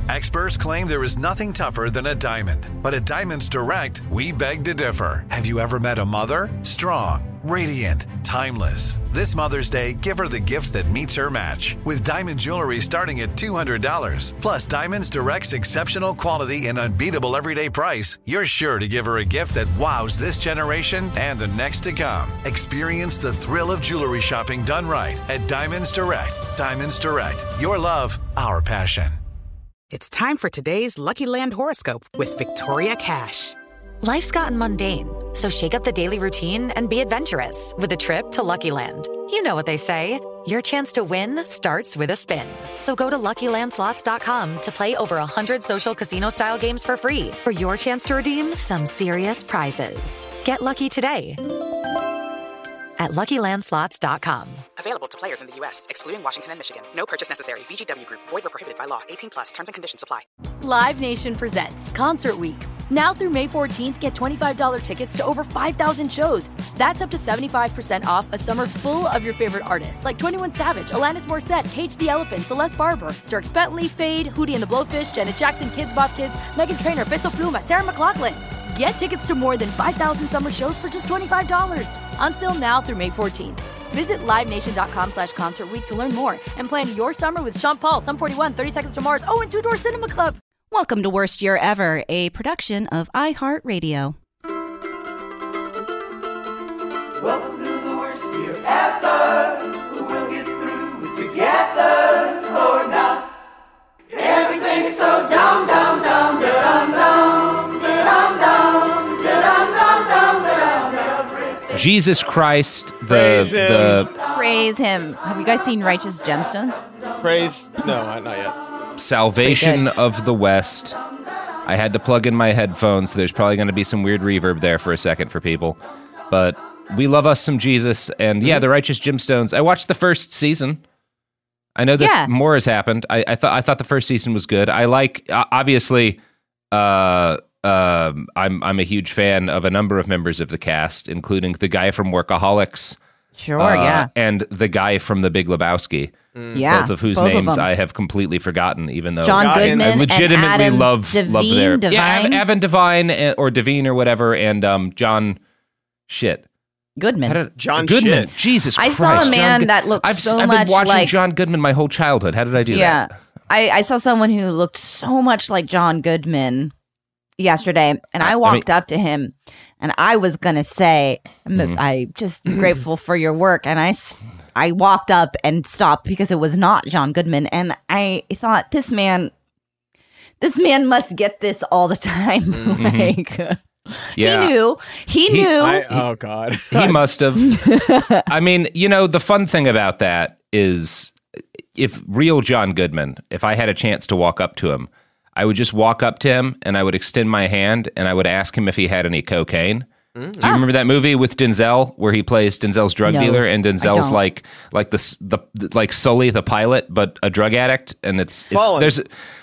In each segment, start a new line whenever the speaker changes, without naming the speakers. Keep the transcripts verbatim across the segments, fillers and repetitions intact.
Experts claim there is nothing tougher than a diamond. But at Diamonds Direct, we beg to differ. Have you ever met a mother? Strong, radiant, timeless. This Mother's Day, give her the gift that meets her match. With diamond jewelry starting at two hundred dollars. Plus Diamonds Direct's exceptional quality and unbeatable everyday price, you're sure to give her a gift that wows this generation and the next to come. Experience the thrill of jewelry shopping done right at Diamonds Direct. Diamonds Direct. Your love, our passion.
It's time for today's Lucky Land horoscope with Victoria Cash.
Life's gotten mundane, so shake up the daily routine and be adventurous with a trip to Lucky Land. You know what they say, your chance to win starts with a spin. So go to Lucky Land Slots dot com to play over one hundred social casino-style games for free for your chance to redeem some serious prizes. Get lucky today at Lucky Land Slots dot com.
Available to players in the U S, excluding Washington and Michigan. No purchase necessary. V G W Group. Void where prohibited by law. eighteen plus. Terms and conditions apply.
Live Nation presents Concert Week. Now through May fourteenth, get twenty-five dollars tickets to over five thousand shows. That's up to seventy-five percent off a summer full of your favorite artists like twenty-one Savage, Alanis Morissette, Cage the Elephant, Celeste Barber, Dierks Bentley, Fade, Hootie and the Blowfish, Janet Jackson, Kids Bop Kids, Meghan Trainor, Bissell Pluma, Sarah McLachlan. Get tickets to more than five thousand summer shows for just twenty-five dollars. Until now through May fourteenth. Visit livenation.com slash concert week to learn more and plan your summer with Sean Paul, Sum forty-one, thirty Seconds to Mars, oh, and Two Door Cinema Club.
Welcome to Worst Year Ever, a production of iHeartRadio.
Welcome to the worst year ever. We'll get through it together or not. Everything is so dumb, dumb, dumb, dumb, dumb, dumb, dumb, dumb, dumb, dumb, dumb.
Jesus Christ, the
Praise him.
the
Praise him. Have you guys seen Righteous Gemstones?
Praise, no, not yet.
salvation
Pretty good.
of the West. I had to plug in my headphones, so there's probably going to be some weird reverb there for a second for people. But we love us some Jesus, and yeah, the Righteous Gemstones. I watched the first season. I know that
Yeah.
more has happened. I, I thought I thought the first season was good. I like uh, obviously. Uh, uh, I'm I'm a huge fan of a number of members of the cast, including the guy from Workaholics.
Sure,
uh,
yeah.
and the guy from The Big Lebowski.
Yeah.
Both of whose
both of
names
them.
I have completely forgotten, even though
John
God,
Goodman
I legitimately
and Adam
love
Devine,
love their
Devine?
yeah Ev- Evan Devine uh, or Devine or whatever, and um John shit.
Goodman.
How did-
John
Goodman.
Shit.
Jesus
I
Christ.
saw a
John
man
Good-
that looked
I've,
so
I've
much
been watching
like-
John Goodman my whole childhood. How did I do
Yeah.
that?
I, I saw someone who looked so much like John Goodman yesterday, and I
I- I
walked
mean-
up to him, and I was gonna say, I'm,
Mhm.
I'm just grateful for your work, and I, s- I walked up and stopped because it was not John Goodman, and I thought, this man, this man must get this all the time.
Mhm.
like,
Yeah.
he knew, he,
He-
knew.
I, oh, God.
He must have. I mean, you know, the fun thing about that is if real John Goodman, if I had a chance to walk up to him, I would just walk up to him and I would extend my hand and I would ask him if he had any cocaine. Do you remember that movie with Denzel where he plays Denzel's drug
No,
dealer and
I
Denzel's
don't.
like like the s- the like Sully the pilot but a drug addict, and it's it's
Fallen.
there's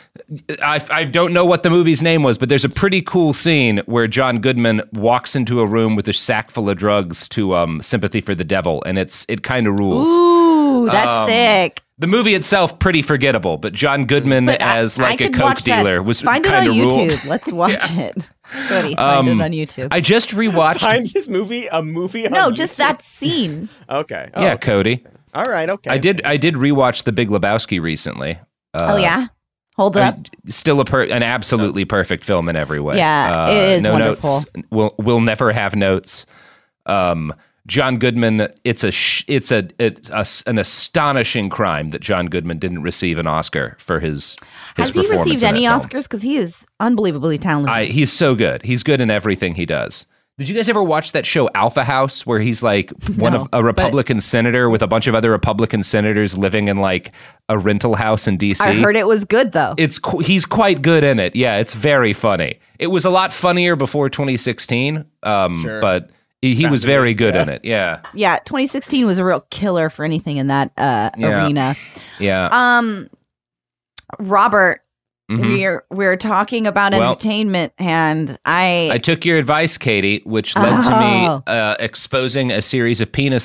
I I don't know what the movie's name was, but there's a pretty cool scene where John Goodman walks into a room with a sack full of drugs to um Sympathy for the Devil, and it's it kind of rules.
Ooh, that's
Um,
sick.
The movie itself pretty forgettable, but John Goodman
But I-
as
I
like a
could
coke
watch that.
dealer was
Find it
kind
on
of ruled.
YouTube. Let's watch it. Cody, find
Um,
it on YouTube.
I just rewatched.
Find his movie, a movie on
no, just
YouTube?
that scene.
Okay. Oh,
yeah,
okay.
Cody.
All right, okay.
I did. I did rewatch The Big Lebowski recently. Uh,
oh yeah, hold
I
up.
mean, still a per- an absolutely perfect film in every way.
Yeah,
Uh,
it is
no
wonderful.
notes. We'll we'll never have notes. Um, John Goodman. It's a sh- it's a it's a, an astonishing crime that John Goodman didn't receive an Oscar for his his
Has he
performance
received
in
any
that film.
Oscars? Because he is unbelievably talented.
I, he's so good. He's good in everything he does. Did you guys ever watch that show Alpha House, where he's like one
No,
of a Republican senator with a bunch of other Republican senators living in like a rental house in D C?
I heard it was good though.
It's qu- he's quite good in it. Yeah, it's very funny. It was a lot funnier before twenty sixteen, um,
Sure.
but he, he was very good
yeah.
in it. Yeah,
yeah, twenty sixteen was a real killer for anything in that uh,
Yeah.
arena.
yeah.
Um, Robert,
Mhm.
we're we're talking about
Well,
entertainment, and I,
I took your advice, Katie, which led to me
Oh.
uh, exposing a series of penises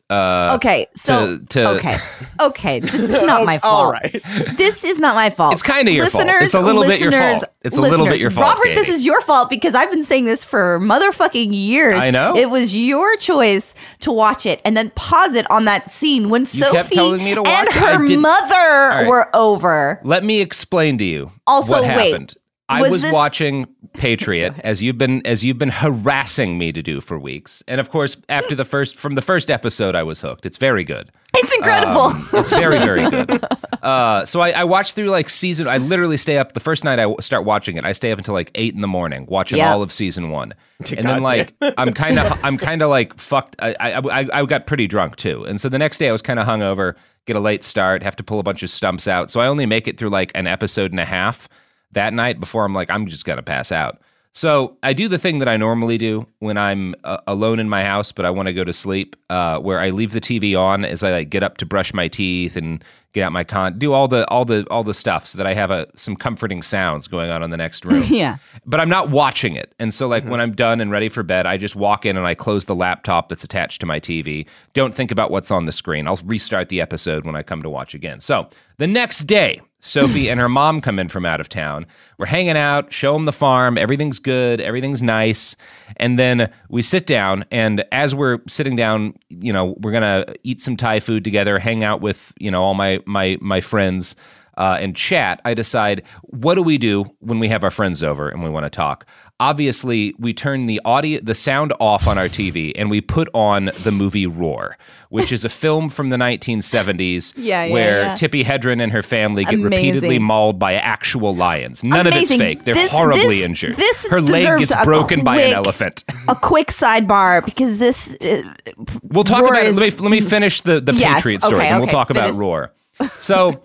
Uh,
Okay, so
to, to
okay, okay, this is not my fault.
All right.
This is not my fault.
It's kinda your fault.
Listeners,
It's a little bit your
listeners,
fault. It's a little bit
listeners,
your fault,
Robert, this
Katie.
is your fault because I've been saying this for motherfucking years.
I know.
It was your choice to watch it and then pause it on that scene when Sophie
kept telling me to watch
and
it. I
her
didn't-
mother
right.
were over.
Let me explain to you
Also,
what
wait,
happened. I
was
was
this-
watching Patriot as you've been as you've been harassing me to do for weeks, and of course, after the first from the first episode, I was hooked. It's very good.
It's incredible.
Um, it's very very good. Uh, so I, I watched through like season. I literally stay up the first night I w- start watching it. I stay up until like eight in the morning watching
Yeah.
all of season one, and then
God
like I'm kind of I'm kind of like fucked. I, I I I got pretty drunk too, and so the next day I was kind of hungover. Get a late start. Have to pull a bunch of stumps out. So I only make it through like an episode and a half that night before I'm like, I'm just going to pass out. So I do the thing that I normally do when I'm uh, alone in my house, but I want to go to sleep, uh, where I leave the T V on as I like get up to brush my teeth and get out my con, do all the all the all the stuff so that I have a some comforting sounds going on in the next room.
Yeah.
But I'm not watching it. And so like when I'm done and ready for bed, I just walk in and I close the laptop that's attached to my T V. Don't think about what's on the screen. I'll restart the episode when I come to watch again. So the next day, Sophie and her mom come in from out of town. We're hanging out, show them the farm. Everything's good. Everything's nice. And then we sit down. And as we're sitting down, you know, we're going to eat some Thai food together, hang out with, you know, all my, my, my friends uh, and chat. I decide, what do we do when we have our friends over and we want to talk? Obviously, we turn the audio, the sound off on our T V, and we put on the movie Roar, which is a film from the nineteen seventies
Yeah, yeah,
where
yeah.
Tippi Hedren and her family get
Amazing.
repeatedly mauled by actual lions. None
Amazing.
of it's fake. They're
This-
horribly
this-
injured.
this
her leg
deserves
gets
a
broken by an
quick-
elephant.
A quick sidebar because this. Uh,
We'll talk
Roar
about it.
is-
Let me, let me finish the, the
Yes,
Patriot story,
okay,
and we'll
okay,
talk about
finish.
Roar. So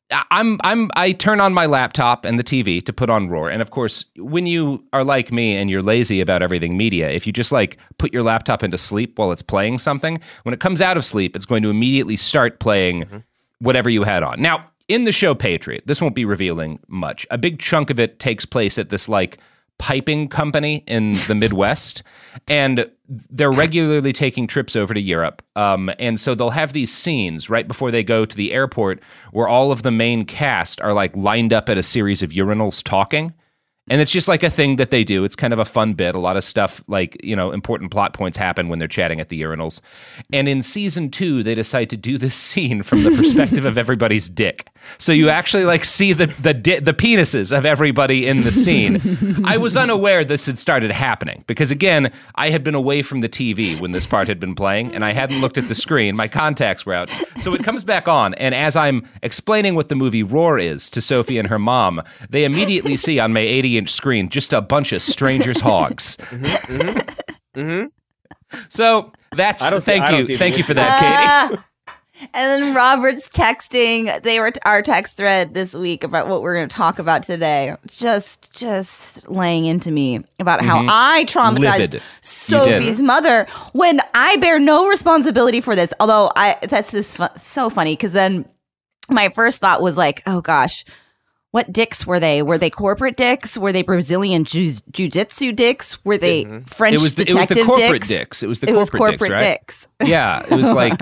I'm I'm I turn on my laptop and the T V to put on Roar. And of course, when you are like me and you're lazy about everything media, if you just like put your laptop into sleep while it's playing something, when it comes out of sleep, it's going to immediately start playing
Mm-hmm.
whatever you had on. Now, in the show Patriot, this won't be revealing much. A big chunk of it takes place at this like piping company in the Midwest, and they're regularly taking trips over to Europe. Um, and so they'll have these scenes right before they go to the airport where all of the main cast are like lined up at a series of urinals talking. And it's just like a thing that they do. It's kind of a fun bit. A lot of stuff like, you know, important plot points happen when they're chatting at the urinals. And in season two, they decide to do this scene from the perspective of everybody's dick. So you actually like see the the di- the penises of everybody in the scene. I was unaware this had started happening because, again, I had been away from the T V when this part had been playing and I hadn't looked at the screen. My contacts were out. So it comes back on. And as I'm explaining what the movie Roar is to Sophie and her mom, they immediately see on my eighty inch screen just a bunch of strangers' hogs.
Mm-hmm, mm-hmm, mm-hmm.
So that's
I don't see-
thank
I don't
you.
see
Thank
the
you for
issue.
that, Katie.
Ah. And then Robert's texting. They were our text thread this week about what we're going to talk about today. Just, just laying into me about how I traumatized
Livid. You
Sophie's
did.
mother when I bear no responsibility for this. Although I, that's just fu- so funny because then my first thought was like, oh gosh, what dicks were they? Were they corporate dicks? Were they Brazilian jiu- jiu-jitsu dicks? Were they French
It was the, it
detective
was the corporate
dicks?
dicks. It was the
It was
corporate,
corporate
dicks, right?
dicks.
Yeah, it was like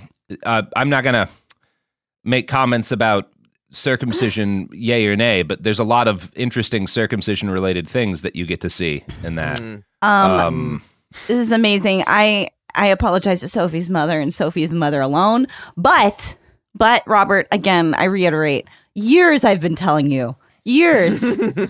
uh, I'm not gonna make comments about circumcision, yay or nay, but there's a lot of interesting circumcision related things that you get to see in that.
Mm.
Um,
Um,
This is amazing. I I apologize to Sophie's mother and Sophie's mother alone. But but Robert, again, I reiterate, years I've been telling you. Years.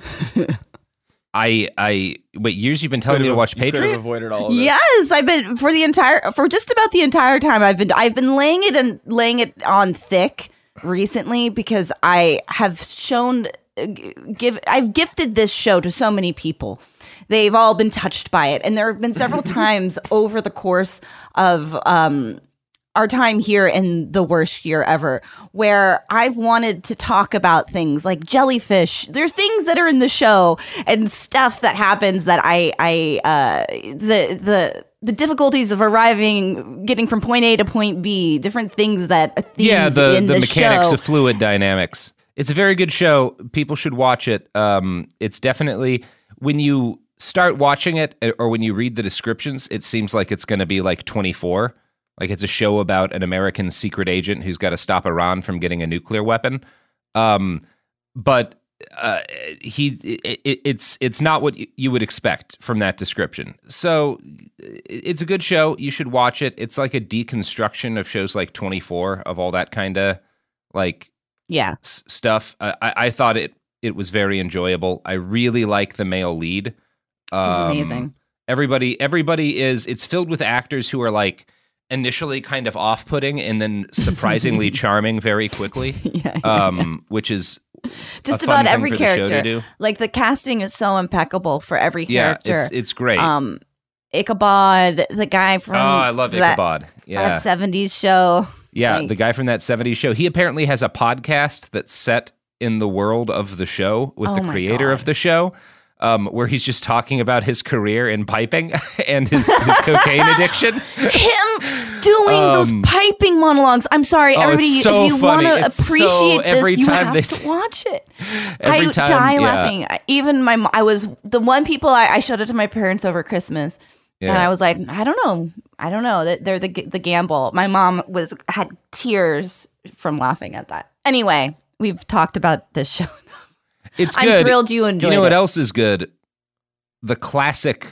I I wait years you've been telling me to watch
You could have
Patriot.
avoided all of this.
Yes, I've been for the entire for just about the entire time I've been I've been laying it and laying it on thick recently because I have shown uh, g- give I've gifted this show to so many people. They've all been touched by it, and there have been several times over the course of um, our time here in the worst year ever, where I've wanted to talk about things like jellyfish. There's things that are in the show and stuff that happens that I, I, uh, the, the, the difficulties of arriving, getting from point A to point B, different things that themes
Yeah, the
in
the
the
mechanics
show.
of fluid dynamics. It's a very good show. People should watch it. Um, it's definitely when you start watching it or when you read the descriptions, it seems like it's going to be like twenty-four. Like it's a show about an American secret agent who's got to stop Iran from getting a nuclear weapon. Um, but uh, he, it, it's it's not what you would expect from that description. So it's a good show. You should watch it. It's like a deconstruction of shows like twenty-four, of all that kind of like
Yeah.
s- stuff. I, I I thought it it was very enjoyable. I really like the male lead. Um,
He's amazing.
Everybody everybody is. It's filled with actors who are like initially kind of off-putting and then surprisingly charming very quickly.
Yeah,
um, which is
Just
a fun
about
thing
every
for the show to
character.
do.
Like the casting is so impeccable for every
Yeah,
character.
it's it's great.
Um, Ichabod, the guy from
oh, I love
that,
Ichabod. Yeah,
that seventies show.
yeah,
like-
the guy from that seventies show. He apparently has a podcast that's set in the world of the show with
Oh
the
my
creator
God.
of the show. Um, where he's just talking about his career in piping and his, his cocaine addiction.
Him doing
Um,
those piping monologues. I'm sorry,
oh,
everybody.
it's so
if you
funny.
want to
It's so-
appreciate
every
this, you
time
have
they
to
t-
watch it.
Every
I
time,
die
yeah.
laughing. I- Even my, mo- I was the one people I, I showed it to my parents over Christmas,
Yeah.
and I was like, I don't know, I don't know. That they're the the gamble. My mom was had tears from laughing at that. Anyway, we've talked about this show.
It's
I'm
good.
thrilled you enjoyed
You know what
it.
else is good? The classic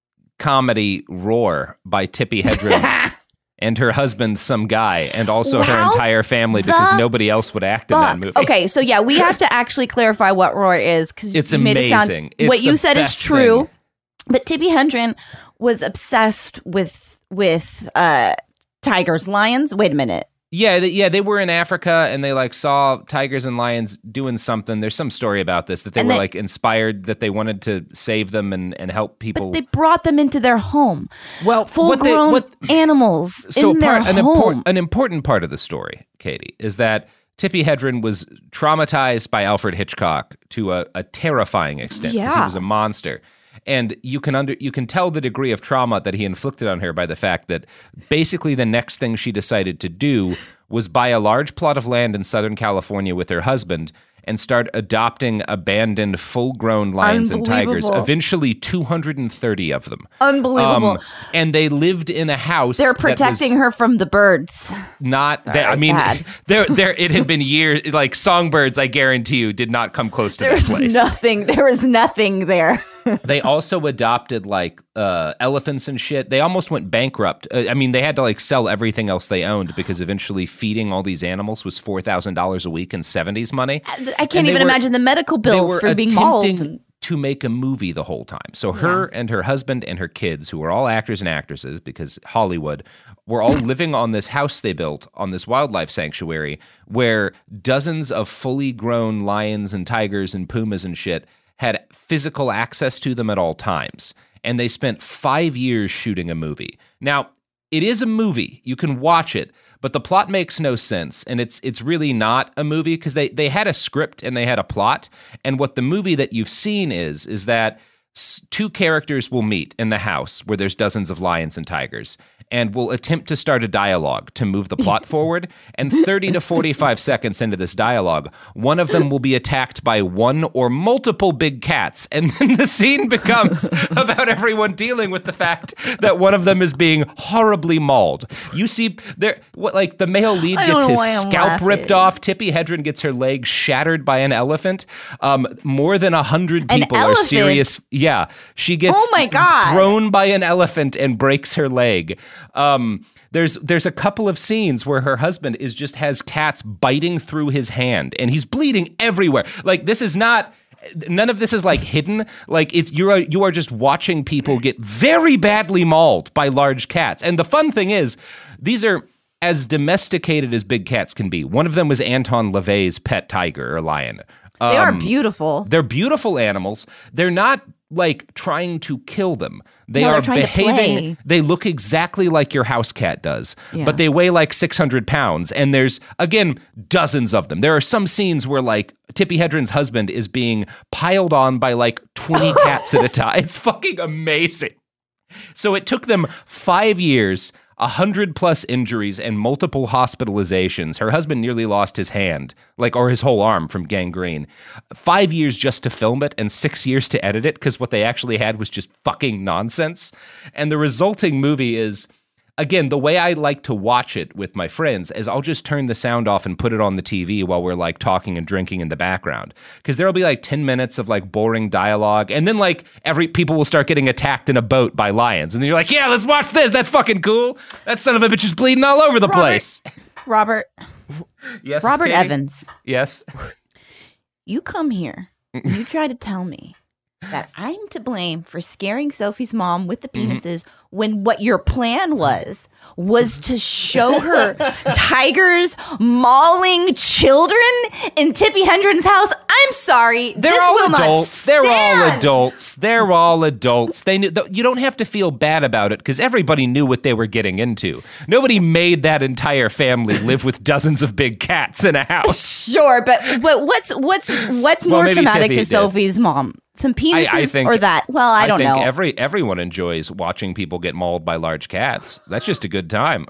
comedy Roar by Tippi Hedren and her husband, some guy, and also her
Wow,
entire family because
the
nobody else would act in that
Fuck.
movie.
Okay, so yeah, we have to actually clarify what Roar is because
It's
you made it sound
amazing. It's
what you
the
said is
best
true.
thing.
But Tippi Hedren was obsessed with with uh, tigers, lions. Wait a minute.
Yeah, they, yeah, they were in Africa and they like saw tigers and lions doing something. There's some story about this that they
And
were
they-
like inspired that they wanted to save them and, and help people.
They brought them into their home.
Well,
full
what they-
grown
what-
animals
so
in their
part, an,
home.
import, an important part of the story, Katie, is that Tippi Hedren was traumatized by Alfred Hitchcock to a, a terrifying extent because he
Yeah.
was a monster. And you can under you can tell the degree of trauma that he inflicted on her by the fact that basically the next thing she decided to do was buy a large plot of land in Southern California with her husband and start adopting abandoned full-grown lions and tigers,
Unbelievable.
eventually two hundred thirty of them.
Unbelievable.
Um, and they lived in a house
They're
that was
protecting her from the birds.
not
Sorry,
that I mean
bad.
there there it had been years like songbirds I guarantee you did not come close to
There's
this place.
nothing. There was nothing there.
They also adopted like uh, elephants and shit. They almost went bankrupt. Uh, I mean, they had to like sell everything else they owned because eventually feeding all these animals was four thousand dollars a week in seventies money.
I
And
can't
they
even
were-
imagine the medical
They
bills
were
for being mauled.
attempting to make a movie the whole time. So her and her husband and her kids, who were all actors and actresses because Hollywood, were all living on this house they built on this wildlife sanctuary where dozens of fully grown lions and tigers and pumas and shit had physical access to them at all times. And they spent five years shooting a movie. Now, it is a movie. You can watch it, but the plot makes no sense. And it's it's really not a movie because they, they had a script and they had a plot. And what the movie that you've seen is, is that s- two characters will meet in the house where there's dozens of lions and tigers and will attempt to start a dialogue to move the plot forward. And thirty to forty-five seconds into this dialogue, one of them will be attacked by one or multiple big cats. And then the scene becomes about everyone dealing with the fact that one of them is being horribly mauled. You see, there, what like the male lead
I don't
gets
know
his
why I'm
scalp
laughing.
ripped off. Tippi Hedren gets her leg shattered by an elephant. Um, more than a hundred
An
people are
elephant?
serious. Yeah, she gets
Oh my God.
thrown by an elephant and breaks her leg. Um, there's there's a couple of scenes where her husband is just has cats biting through his hand and he's bleeding everywhere. Like this is not. None of this is like hidden. Like it's you are you are just watching people get very badly mauled by large cats. And the fun thing is, these are as domesticated as big cats can be. One of them was Anton LaVey's pet tiger or lion.
They are
Um,
beautiful.
They're beautiful animals. They're not like trying to kill them. They
No,
are
they're trying to
behaving.
play.
They look exactly like your house cat does,
Yeah.
but they weigh like six hundred pounds. And there's, again, dozens of them. There are some scenes where like Tippi Hedren's husband is being piled on by like twenty cats at a time. It's fucking amazing. So it took them five years, a hundred plus injuries, and multiple hospitalizations. Her husband nearly lost his hand, like, or his whole arm from gangrene. Five years just to film it, and six years to edit it, because what they actually had was just fucking nonsense. And the resulting movie is again, the way I like to watch it with my friends is I'll just turn the sound off and put it on the T V while we're like talking and drinking in the background. Because there'll be like ten minutes of like boring dialogue. And then like every people will start getting attacked in a boat by lions. And then you're like, yeah, let's watch this. That's fucking cool. That son of a bitch is bleeding all over the
Robert,
place.
Robert.
Yes.
Robert
Katie?
Evans.
Yes.
You come here and you try to tell me that I'm to blame for scaring Sophie's mom with the penises mm-hmm. when what your plan was was to show her tigers mauling children in Tippi Hedren's house. I'm sorry.
They're
this
all
will
adults.
Not
They're
stand.
all adults. They're all adults. They knew. You don't have to feel bad about it because everybody knew what they were getting into. Nobody made that entire family live with dozens of big cats in a house.
Sure, but but what's what's what's
Well,
more
maybe
traumatic
Tippi
to
did.
Sophie's mom? Some penises
I, I think,
or that? Well, I don't
I think
know.
Every everyone enjoys watching people get mauled by large cats. That's just a good time.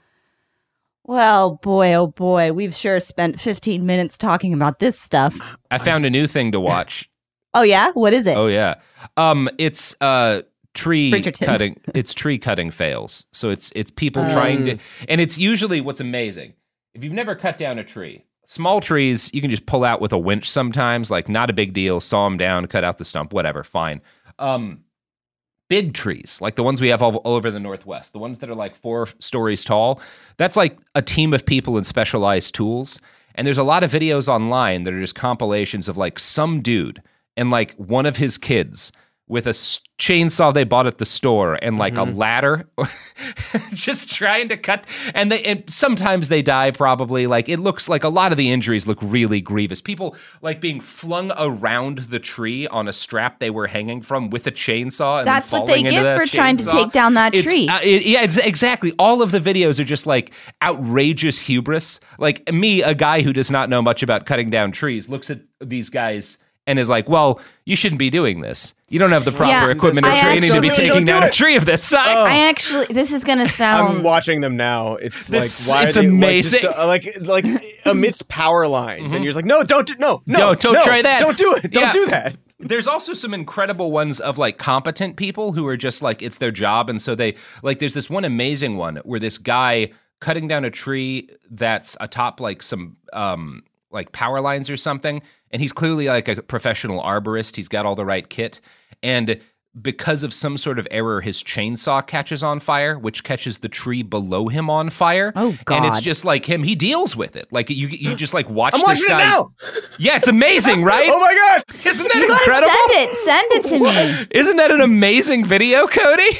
Well, boy, oh boy, we've sure spent fifteen minutes talking about this stuff.
I found a new thing to watch.
Oh yeah, what is it?
Oh yeah, um, it's uh tree
Bridgerton.
cutting. It's tree cutting fails. So it's it's people
Um.
trying to, and it's usually what's amazing. If you've never cut down a tree. Small trees, you can just pull out with a winch sometimes, like not a big deal, saw them down, cut out the stump, whatever, fine. Um, big trees, like the ones we have all, all over the Northwest, the ones that are like four stories tall, that's like a team of people and specialized tools. And there's a lot of videos online that are just compilations of like some dude and like one of his kids with a s- chainsaw they bought at the store and like mm-hmm. a ladder, just trying to cut. And they and sometimes they die probably. Like it looks like a lot of the injuries look really grievous. People like being flung around the tree on a strap they were hanging from with a chainsaw. And
That's
then
what they
falling into
get
the
for trying to
chainsaw.
take down that
It's-
tree.
Uh, it, yeah, it's, exactly. All of the videos are just like outrageous hubris. Like me, a guy who does not know much about cutting down trees, looks at these guys and is like, well, you shouldn't be doing this. You don't have the proper
Yeah,
equipment and
I
training to be
actually-
taking
Don't do
down a
it.
tree of this size.
Oh.
I actually, this is gonna
I'm
sound.
watching them now. It's
This-
like why
it's
are they,
amazing.
Like, just, uh, like like amidst power lines, and you're just like, no, don't do, no, no,
Don't- don't
no,
try that.
Don't do it. Don't
Yeah.
do that.
There's also some incredible ones of like competent people who are just like, it's their job. And so they like, there's this one amazing one where this guy cutting down a tree that's atop like some um, like power lines or something. And he's clearly like a professional arborist. He's got all the right kit. And because of some sort of error, his chainsaw catches on fire, which catches the tree below him on fire.
Oh,
And it's
God.
just like him. He deals with it. Like you, you just like watch
I'm
this
watching
guy.
it now.
Yeah, it's amazing, right?
Oh my god.
Isn't that
You gotta
incredible?
send it. Send it to me.
Isn't that an amazing video, Cody?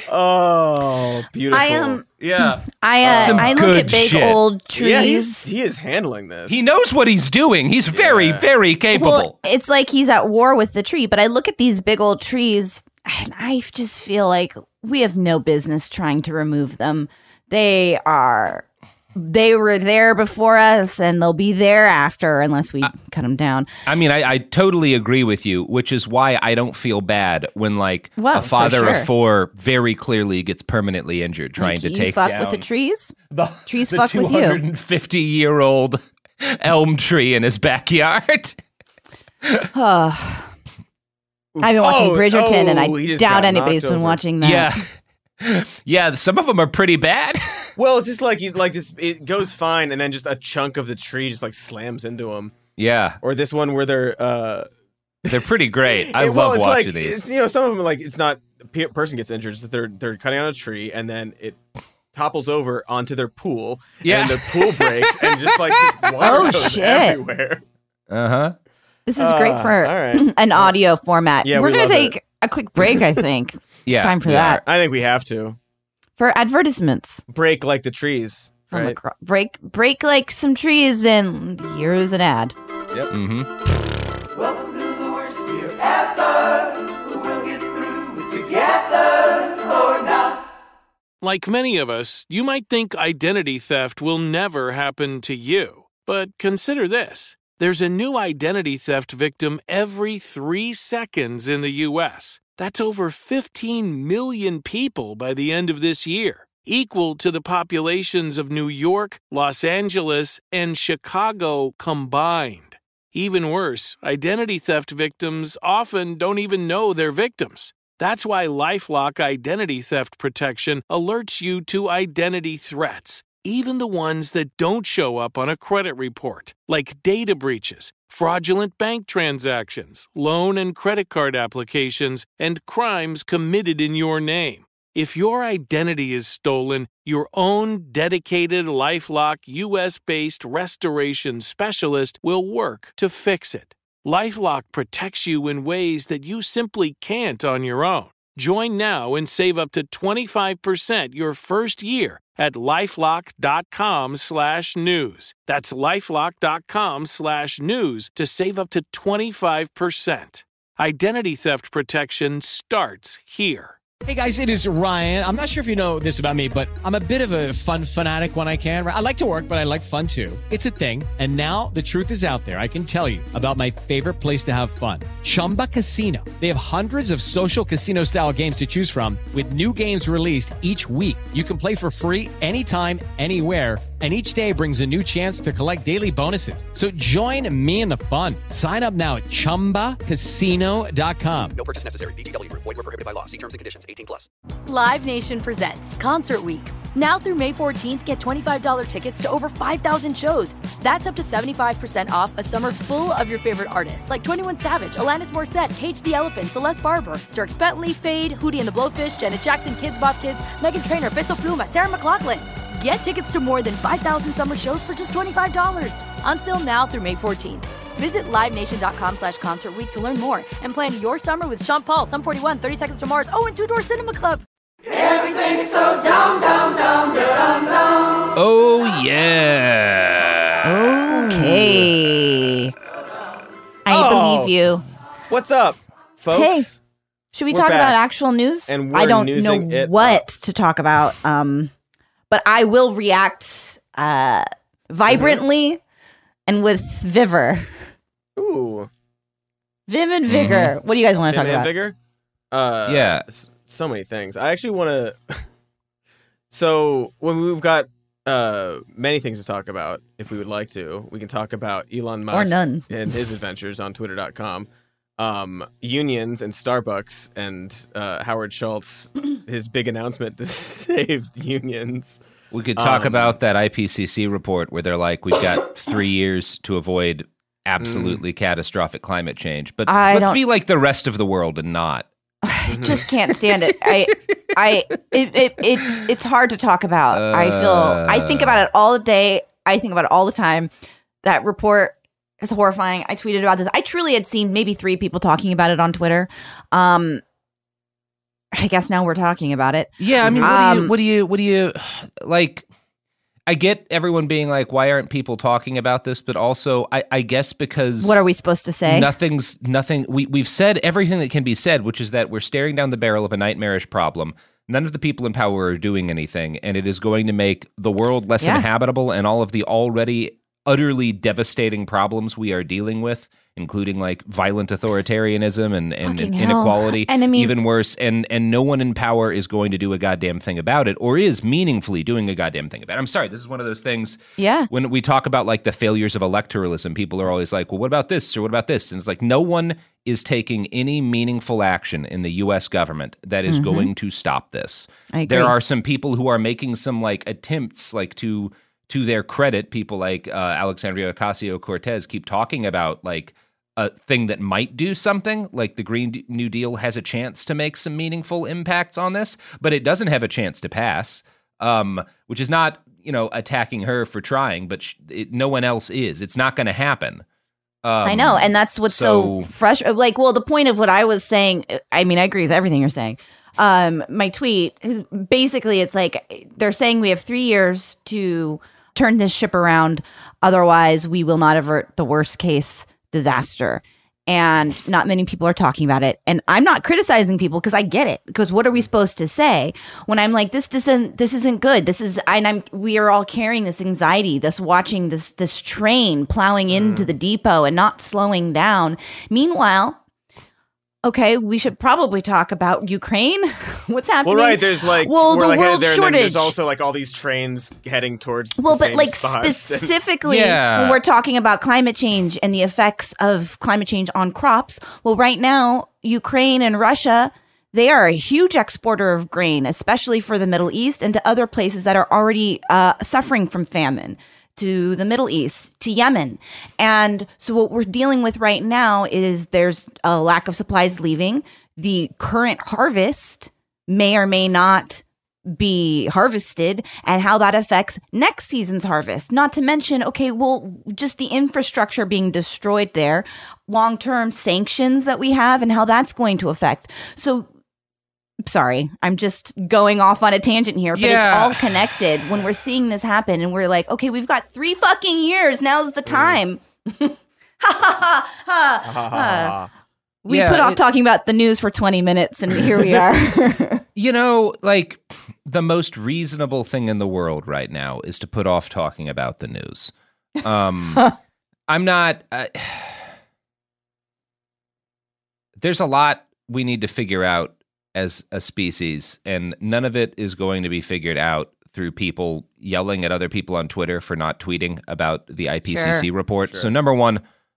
Oh, beautiful.
I um,
Yeah.
I uh,
Some
I look
good
at big
shit.
old trees.
Yeah, he's, he is handling this.
He knows what he's doing. He's very,
Yeah.
very capable.
Well, it's like he's at war with the tree. But I look at these big old trees, and I just feel like we have no business trying to remove them. They are. They were there before us, and they'll be there after, unless we cut them down.
I mean, I, I totally agree with you, which is why I don't feel bad when, like,
Well,
a
for
father
sure.
of four very clearly gets permanently injured trying
Like,
to
you
take
fuck
down
with the trees.
the,
trees
the
fuck with you.
two hundred fifty-year-old elm tree in his backyard.
Oh. I've been watching
Oh,
Bridgerton, and
oh, he
I
just
doubt
got
anybody's
knocked
been
over.
watching that.
Yeah. Yeah, some of them are pretty bad.
Well, it's just like you like this. It goes fine, and then just a chunk of the tree just like slams into him.
Yeah,
Or this one where they're. uh
they're pretty great. I
it- well,
love
it's
watching
like,
these.
It's, you know, some of them like it's not a pe- person gets injured. It's that they're they're cutting on a tree, and then it topples over onto their pool.
Yeah.
And the pool breaks, and just like this water
Oh,
goes
shit.
everywhere.
Uh-huh.
This is great
Uh,
for
all right.
an audio format.
Yeah,
We're
we
going to
love
take
it.
a quick break, I think.
Yeah,
It's time for
we
that.
I think we have to
For advertisements.
break like the trees.
From
Right?
acro- break break like some trees, and here's an ad.
Mm-hmm.
Welcome to the worst year ever. We'll get through it together or not.
Like many of us, you might think identity theft will never happen to you. But consider this. There's a new identity theft victim every three seconds in the U S. That's over fifteen million people by the end of this year, equal to the populations of New York, Los Angeles, and Chicago combined. Even worse, identity theft victims often don't even know they're victims. That's why LifeLock Identity Theft Protection alerts you to identity threats, even the ones that don't show up on a credit report, like data breaches, fraudulent bank transactions, loan and credit card applications, and crimes committed in your name. If your identity is stolen, your own dedicated LifeLock U S-based restoration specialist will work to fix it. LifeLock protects you in ways that you simply can't on your own. Join now and save up to twenty-five percent your first year at LifeLock.com slash news. That's LifeLock.com slash news to save up to twenty-five percent. Identity theft protection starts here.
Hey guys, it is Ryan. I'm not sure if you know this about me, but I'm a bit of a fun fanatic when I can. I like to work, but I like fun too. It's a thing. And now the truth is out there. I can tell you about my favorite place to have fun. Chumba Casino. They have hundreds of social casino style games to choose from with new games released each week. You can play for free anytime, anywhere. And each day brings a new chance to collect daily bonuses. So join me in the fun. Sign up now at chumba casino dot com.
No purchase necessary. V G W Group. Void where prohibited by law. See terms and conditions. eighteen plus.
Live Nation presents Concert Week. Now through May fourteenth, get twenty-five dollars tickets to over five thousand shows. That's up to seventy-five percent off a summer full of your favorite artists like twenty-one Savage, Alanis Morissette, Cage the Elephant, Celeste Barber, Dierks Bentley, Fade, Hootie and the Blowfish, Janet Jackson, Kids Bop Kids, Meghan Trainor, Peso Pluma, Sarah McLachlan. Get tickets to more than five thousand summer shows for just twenty-five dollars. Until now through May fourteenth. Visit livenation.com slash concert week to learn more and plan your summer with Sean Paul, Sum forty-one, thirty Seconds to Mars, oh, and Two Door Cinema Club.
Everything's so dumb, dumb, dumb, dumb, dumb.
Oh, yeah.
Okay. I
Oh.
believe you.
What's up, folks?
Hey, should we
We're
talk
back.
about actual news?
And we're
I don't know
newsing it
what
up.
to talk about, um, but I will react uh, vibrantly and with vigor.
Ooh.
Vim and vigor. What do you guys want to talk
Vim and
about?
Vigor? Uh,
Yeah.
s- So many things. I actually want to. So when we've got uh, many things to talk about, if we would like to, we can talk about Elon Musk
Or none.
and his adventures on Twitter dot com, um, unions and Starbucks, and uh, Howard Schultz, his big announcement to save unions.
We could talk
Um,
about that I P C C report where they're like, we've got three years to avoid absolutely catastrophic climate change. But
I
let's
don't-
be like the rest of the world and not.
I just can't stand it. I, I, it, it, it's, it's hard to talk about. I feel, I think about it all day. I think about it all the time. That report is horrifying. I tweeted about this. I truly had seen maybe three people talking about it on Twitter. Um, I guess now we're talking about it.
Yeah, I mean,
Um,
what do you, what do you, what do you, like, I get everyone being like, why aren't people talking about this? But also, I, I guess because
What are we supposed to say?
nothing's, nothing, we, we've said everything that can be said, which is that we're staring down the barrel of a nightmarish problem. None of the people in power are doing anything, and it is going to make the world less
Yeah.
inhabitable, and all of the already utterly devastating problems we are dealing with, including like violent authoritarianism and, and
Fucking hell.
inequality,
And I mean-
even worse, and and no one in power is going to do a goddamn thing about it, or is meaningfully doing a goddamn thing about it. I'm sorry, this is one of those things.
Yeah.
When we talk about like the failures of electoralism, people are always like, well, what about this or what about this? And it's like no one is taking any meaningful action in the U S government that is going to stop this.
Mm-hmm. I agree.
There are some people who are making some like attempts, like to to their credit, people like uh, Alexandria Ocasio-Cortez keep talking about like a thing that might do something, like the Green New Deal has a chance to make some meaningful impacts on this, but it doesn't have a chance to pass, um, which is not, you know, attacking her for trying, but sh- it, no one else is. It's not going to happen. Um,
I know, and that's what's so,
so-
fresh. Like, well, the point of what I was saying, I mean, I agree with everything you're saying. Um, my tweet is basically, it's like they're saying we have three years to turn this ship around. Otherwise, we will not avert the worst case disaster. And not many people are talking about it. And I'm not criticizing people because I get it. Because what are we supposed to say when I'm like, this isn't this isn't good. This is and I'm we are all carrying this anxiety, this watching this this train plowing into the depot and not slowing down. Meanwhile, okay, we should probably talk about Ukraine. What's happening?
Well, right. There's like
well,
we're
the
like headed
world
there, and then
shortage.
there's also like all these trains heading towards.
Well,
the
but
same
like
spots.
specifically
Yeah.
when we're talking about climate change and the effects of climate change on crops, well, right now, Ukraine and Russia, they are a huge exporter of grain, especially for the Middle East and to other places that are already uh, suffering from famine, to the Middle East, to Yemen. And so what we're dealing with right now is there's a lack of supplies leaving. The current harvest may or may not be harvested, and how that affects next season's harvest. Not to mention, okay, well, just the infrastructure being destroyed there, long-term sanctions that we have, and how that's going to affect. So, sorry, I'm just going off on a tangent here, but
Yeah.
it's all connected. When we're seeing this happen, and we're like, okay, we've got three fucking years. Now's the time. Ha ha ha ha. We
Yeah,
put off
it-
talking about the news for twenty minutes, and here we are.
You know, like, the most reasonable thing in the world right now is to put off talking about the news. Um, I'm not... Uh, there's a lot we need to figure out as a species, and none of it is going to be figured out through people yelling at other people on Twitter for not tweeting about the I P C C
Sure.
report.
Sure.
So, number one,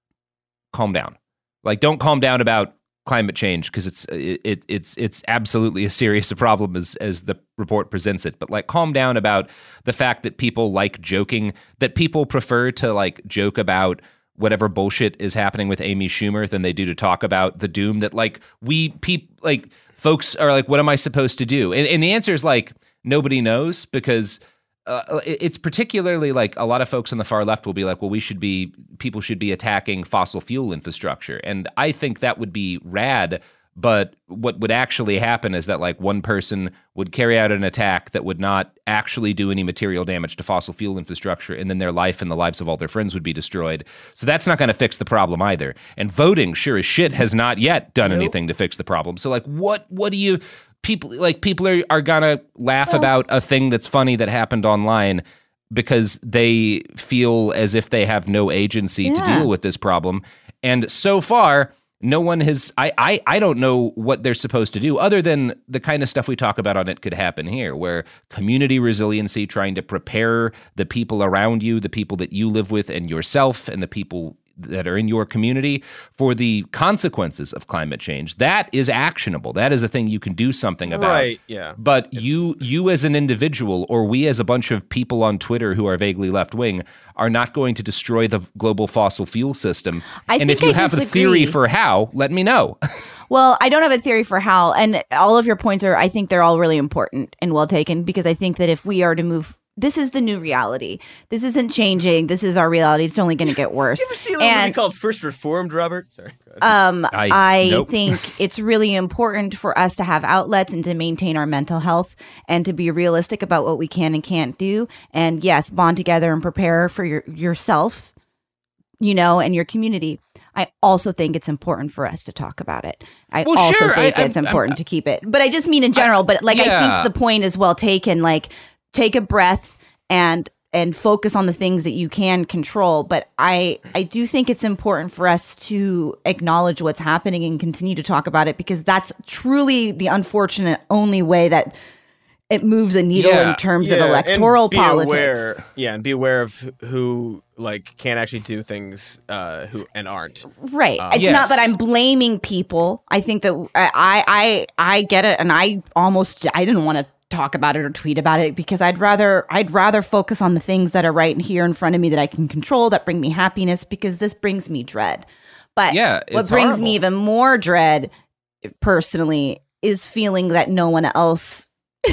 calm down. Like, don't calm down about climate change, because it's it, it it's it's absolutely as serious a problem as as the report presents it. But like, calm down about the fact that people like joking, that people prefer to like joke about whatever bullshit is happening with Amy Schumer than they do to talk about the doom that like we peop like folks are like, what am I supposed to do? And, and the answer is like, nobody knows, because Uh, it's particularly like a lot of folks on the far left will be like, well, we should be, people should be attacking fossil fuel infrastructure. And I think that would be rad. But what would actually happen is that like one person would carry out an attack that would not actually do any material damage to fossil fuel infrastructure. And then their life and the lives of all their friends would be destroyed. So that's not going to fix the problem either. And voting, sure as shit, has not yet done anything to fix the problem. So like, what, what do you... People like people are, are gonna laugh
Well,
about a thing that's funny that happened online because they feel as if they have no agency to
Yeah.
deal with this problem. And so far, no one has. I, I I don't know what they're supposed to do other than the kind of stuff we talk about on It Could Happen Here, where community resiliency, trying to prepare the people around you, the people that you live with, and yourself, and the people that are in your community for the consequences of climate change. That is actionable. That is a thing you can do something about.
Right, yeah.
But you you as an individual, or we as a bunch of people on Twitter who are vaguely left-wing, are not going to destroy the global fossil fuel system.
I
and
think
if you
I
have a theory
disagree.
for how, let me know.
Well, I don't have a theory for how, and all of your points are, I think they're all really important and well taken, because I think that if we are to move, this is the new reality. This isn't changing. This is our reality. It's only going to get worse.
You ever see a little movie
And
called First Reformed, Robert? Sorry. Go ahead.
um,
I-
I,
nope.
think it's really important for us to have outlets and to maintain our mental health and to be realistic about what we can and can't do. And yes, bond together and prepare for your yourself, you know, and your community. I also think it's important for us to talk about it. I
Well,
also
sure.
think
I-
it's
I'm-
important
I'm-
to keep it. But I just mean in general. but like, I
yeah.
think the point is well taken. Like, take a breath and and focus on the things that you can control. But I I do think it's important for us to acknowledge what's happening and continue to talk about it, because that's truly the unfortunate only way that it moves a needle
Yeah.
in terms
Yeah,
of electoral
and be
politics.
Aware, yeah, and be aware of wh- who like can actually do things uh, who and aren't.
Right.
Um,
it's
Yes.
not that I'm blaming people. I think that I I I get it, and I almost I didn't want to talk about it or tweet about it, because I'd rather I'd rather focus on the things that are right here in front of me that I can control, that bring me happiness, because this brings me dread. But
Yeah,
what
it's
brings
horrible.
me even more dread personally is feeling that no one else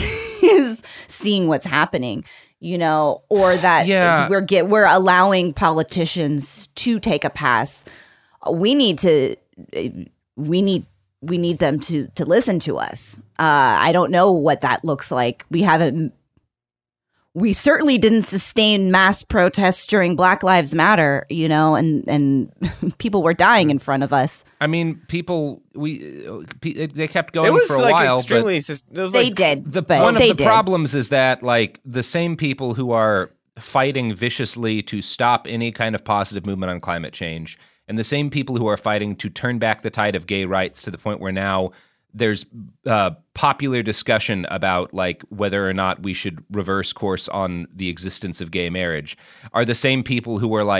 is seeing what's happening, you know, or that
Yeah.
we're get we're allowing politicians to take a pass. We need to we need we need them to to listen to us. Uh, I don't know what that looks like. We haven't. We certainly didn't sustain mass protests during Black Lives Matter, you know, and and people were dying in front of us.
I mean, people, we uh, pe- they kept
It
going
was
for a
like
while, but
extremely. Sus- it was
They
like,
did,
the
but
one
they
of the
did.
problems is that like the same people who are fighting viciously to stop any kind of positive movement on climate change, and the same people who are fighting to turn back the tide of gay rights to the point where now there's uh, popular discussion about like whether or not we should reverse course on the existence of gay marriage, are the same people who were like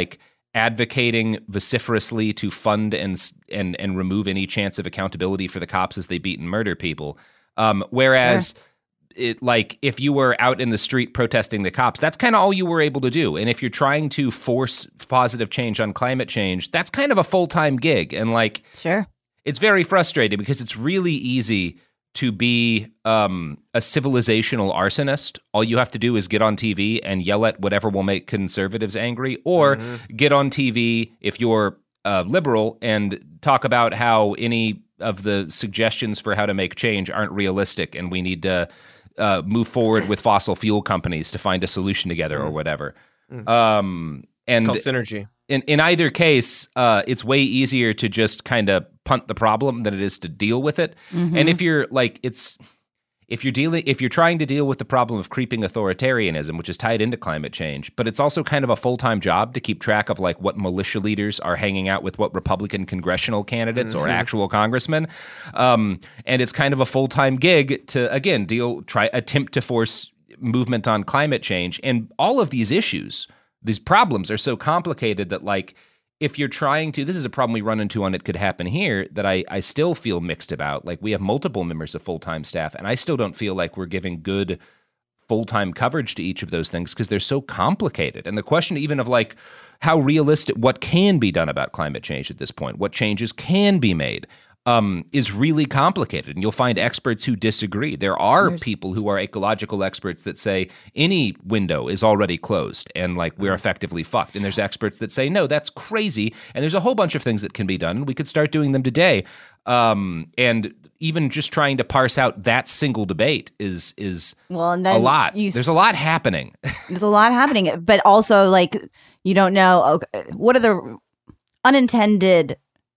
advocating vociferously to fund and and and remove any chance of accountability for the cops as they beat and murder people. Um, whereas, sure. it, like, if you were out in the street protesting the cops, that's kind of all you were able to do. And if you're trying to force positive change on climate change, that's kind of a full-time gig. And, like,
sure,
it's very frustrating because it's really easy to be um, a civilizational arsonist. All you have to do is get on T V and yell at whatever will make conservatives angry, or mm-hmm. get on T V if you're uh, liberal and talk about how any of the suggestions for how to make change aren't realistic and we need to uh, move forward with fossil fuel companies to find a solution together mm-hmm. or whatever. Mm-hmm. Um, and
it's called synergy.
In, in either case, uh, it's way easier to just kind of punt the problem than it is to deal with it. Mm-hmm. And if you're like, it's if you're dealing, if you're trying to deal with the problem of creeping authoritarianism, which is tied into climate change, but it's also kind of a full-time job to keep track of like what militia leaders are hanging out with what Republican congressional candidates mm-hmm. or actual congressmen, um, and it's kind of a full-time gig to again deal, try attempt to force movement on climate change, and all of these issues. These problems are so complicated that, like, if you're trying to, this is a problem we run into on It Could Happen Here that I, I still feel mixed about. Like, we have multiple members of full-time staff, and I still don't feel like we're giving good full-time coverage to each of those things because they're so complicated. And the question even of, like, how realistic, what can be done about climate change at this point, what changes can be made, um, is really complicated. And you'll find experts who disagree. There are There's... people who are ecological experts that say any window is already closed and like we're effectively fucked. And there's experts that say, no, that's crazy. And there's a whole bunch of things that can be done. We could start doing them today. Um, and even just trying to parse out that single debate is is
well, and then
a lot.
You...
There's a lot happening.
There's a lot happening. But also, like, you don't know, okay, what are the unintended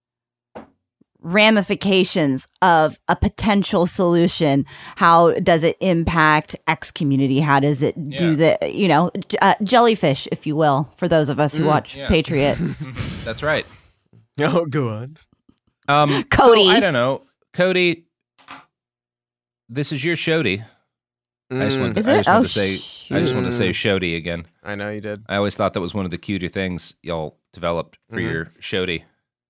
ramifications of a potential solution? How does it impact X community? How does it yeah. do the, you know, uh, jellyfish, if you will, for those of us who mm, watch yeah. Patriot.
That's right.
Oh, go on.
Um,
Cody.
So, I don't know. Cody, this is your shody. Mm. I just wanted,
is
I
it?
just wanted
oh,
to say,
shoot.
I just wanted to say shody again.
I know you did.
I always thought that was one of the cuter things y'all developed for mm-hmm. your shody.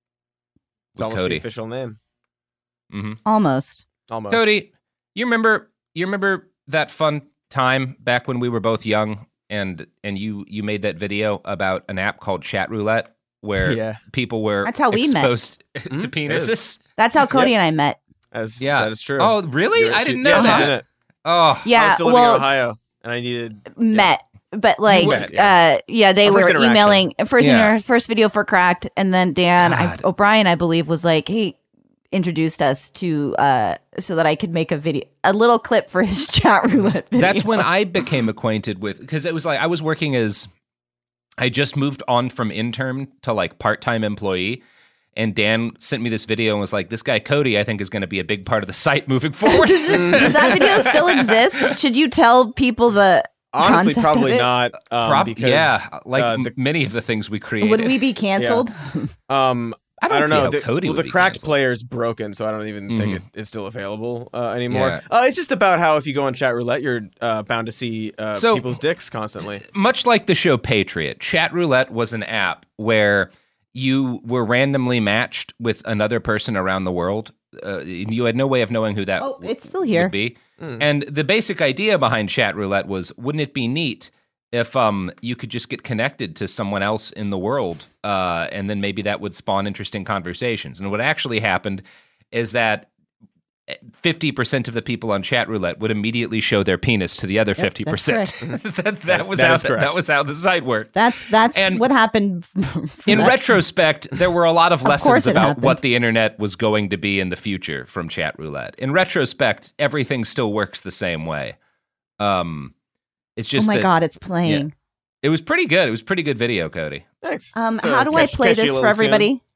It's almost
Cody.
the official name.
Mm-hmm.
Almost.
Almost.
Cody, you remember you remember that fun time back when we were both young and and you you made that video about an app called Chat Roulette where
yeah.
people were
That's how we
exposed
met.
to penises?
That's how Cody
yep.
and I met.
As,
yeah.
That is true.
Oh, really?
You're,
I didn't
she,
know
yeah,
that.
She's in it.
Oh.
Yeah,
I was still living
well,
in Ohio and I needed...
Met.
Yeah.
But like,
Met, yeah.
uh, yeah, they
Our
were
first
emailing first
Yeah.
in our first video for Cracked, and then Dan I,
God.
O'Brien, I believe, was like, "Hey, introduced us to uh, so that I could make a video, a little clip for his Chat Roulette video."
That's when I became acquainted with, because it was like I was working as, I just moved on from intern to like part-time employee. And Dan sent me this video and was like, this guy Cody, I think, is going to be a big part of the site moving forward.
does, this, does that video still exist? Should you tell people the
Honestly,
concept
probably
of it?
not. Um,
Prob-
because,
yeah, like
uh, the,
m- many of the things we created.
Would we be canceled?
Yeah. Um,
I don't,
I don't
see
know.
how
The,
Cody
well,
would
the
be
Cracked
canceled.
player is broken, so I don't even
Mhm.
think it is still available uh, anymore.
Yeah.
Uh, it's just about how if you go on Chat Roulette, you're uh, bound to see uh,
So-
people's dicks constantly.
Much like the show Patriot, Chat Roulette was an app where you were randomly matched with another person around the world. Uh, you had no way of knowing who that
Oh,
w-
it's still here.
would be.
Mm.
And the basic idea behind Chat Roulette was, wouldn't it be neat if um you could just get connected to someone else in the world, uh, and then maybe that would spawn interesting conversations. And what actually happened is that fifty percent of the people on Chat Roulette would immediately show their penis to the other fifty percent.
that's
that that
That's-
was
that
how
is
that,
correct.
that was how the site worked.
That's that's
And
what happened.
In
that.
retrospect, there were a lot of
Of course
lessons
it
about
happened.
what the internet was going to be in the future from Chat Roulette. In retrospect, everything still works the same way. Um, it's just
oh my
that-
god, it's playing.
Yeah. It was pretty good. It was pretty good video, Cody.
Thanks.
Um,
So,
how do
catch-
I play
catchy
this
little
for everybody?
tune.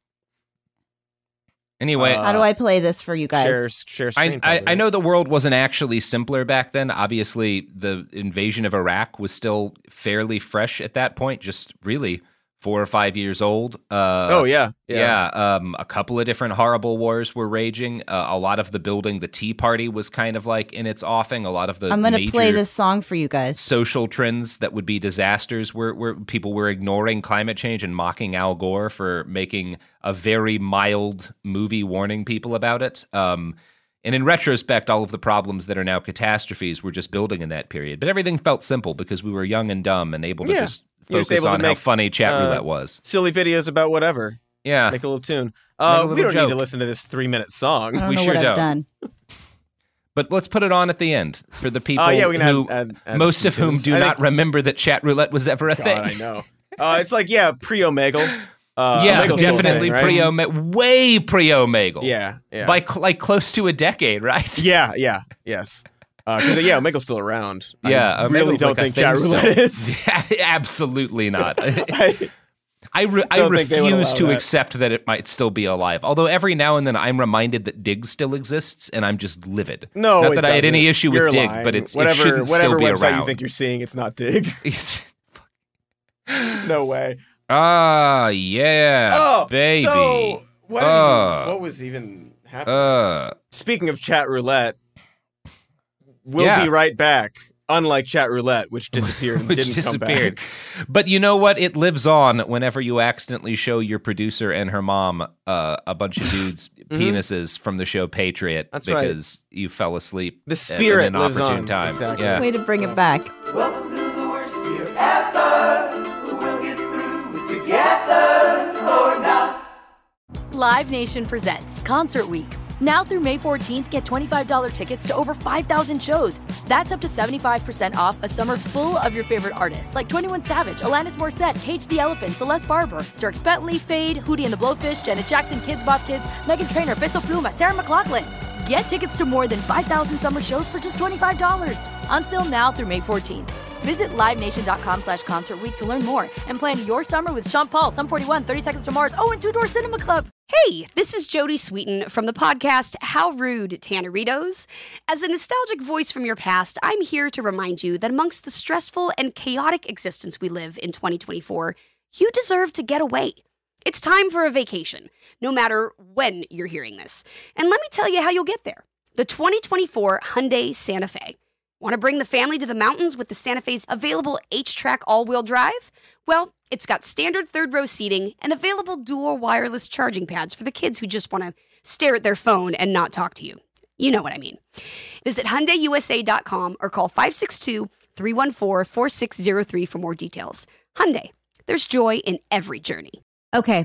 Anyway,
Uh,
How do I play this for you guys?
Share, share screen.
I, I,
probably.
I know the world wasn't actually simpler back then. Obviously, the invasion of Iraq was still fairly fresh at that point, just really four or five years old. Uh,
oh yeah,
yeah. yeah um, a couple of different horrible wars were raging. Uh, a lot of the building, the Tea Party was kind of like in its offing. A lot of the
I'm going to
major
play this song for you guys.
social trends that would be disasters where where people were ignoring climate change and mocking Al Gore for making a very mild movie warning people about it. Um, and in retrospect, all of the problems that are now catastrophes were just building in that period. But everything felt simple because we were young and dumb and able to
Yeah.
just
You're just
focus
able to
on how
make,
funny chat
uh,
roulette was.
Silly videos about whatever.
Yeah.
Make a little tune.
a
Uh,
little
we don't
joke.
need to listen to this three-minute song.
I don't
We
know
sure
what
don't.
I've done.
But let's put it on at the end for the people
Oh, yeah, we can
who,
add- add- add
most
some
of whom
tunes.
do
I
not
think-
remember that chat roulette was ever a
God,
thing.
I know. Uh, it's like, yeah, pre-Omegle. Uh,
yeah,
Omegle's still a
definitely
thing, right?
pre-Omegle, way pre-Omegle.
Yeah, yeah.
By cl- like close to a decade, right?
Yeah, yeah, yes. Because, uh, yeah, Omegle's still around.
Yeah,
I really
Omegle's
don't
like a
think chat
thing
roulette
still.
is.
Yeah, absolutely not.
I,
I, re- I
Don't think they would
refuse
allow
to
that.
accept that it might still be alive. Although every now and then I'm reminded that Dig still exists, and I'm just livid.
no,
not
it
that I had any
doesn't.
issue
You're
with Dig,
lying.
but it's,
whatever,
it shouldn't
whatever
still be
website
around.
you think you're seeing, it's not Dig. No way.
Ah, yeah,
Oh,
baby.
So what,
Uh,
what was even happening?
uh,
Speaking of chat roulette, we'll
Yeah.
be right back. Unlike chat roulette, which disappeared and
which
didn't
disappeared.
come back.
But you know what? It lives on whenever you accidentally show your producer and her mom uh, a bunch of dudes' penises from the show Patriot
That's right.
because you fell asleep
The
at
spirit
an
lives
opportune
on.
time.
Exactly.
Yeah.
Way to bring it back.
Welcome to the worst year ever. We'll get through it together or not.
Live Nation presents Concert Week. Now through May fourteenth, get twenty-five dollars tickets to over five thousand shows. That's up to seventy-five percent off a summer full of your favorite artists like twenty-one Savage, Alanis Morissette, Cage the Elephant, Celeste Barber, Dierks Bentley, Fade, Hootie and the Blowfish, Janet Jackson, Kids Bop Kids, Meghan Trainor, Bissell Pluma, Sarah McLachlan. Get tickets to more than five thousand summer shows for just twenty-five dollars. Until now through May fourteenth. Visit livenation.com slash concert week to learn more and plan your summer with Sean Paul, Sum forty-one, thirty Seconds to Mars, oh, and Two Door Cinema Club.
Hey, this is Jodie Sweetin from the podcast How Rude, Tanneritos. As a nostalgic voice from your past, I'm here to remind you that amongst the stressful and chaotic existence we live in twenty twenty-four, you deserve to get away. It's time for a vacation, no matter when you're hearing this. And let me tell you how you'll get there. The twenty twenty-four Hyundai Santa Fe. Want to bring the family to the mountains with the Santa Fe's available H-Track all-wheel drive? Well, it's got standard third-row seating and available dual wireless charging pads for the kids who just want to stare at their phone and not talk to you. You know what I mean. Visit Hyundai U S A dot com or call five six two, three one four, four six zero three for more details. Hyundai, there's joy in every journey.
Okay.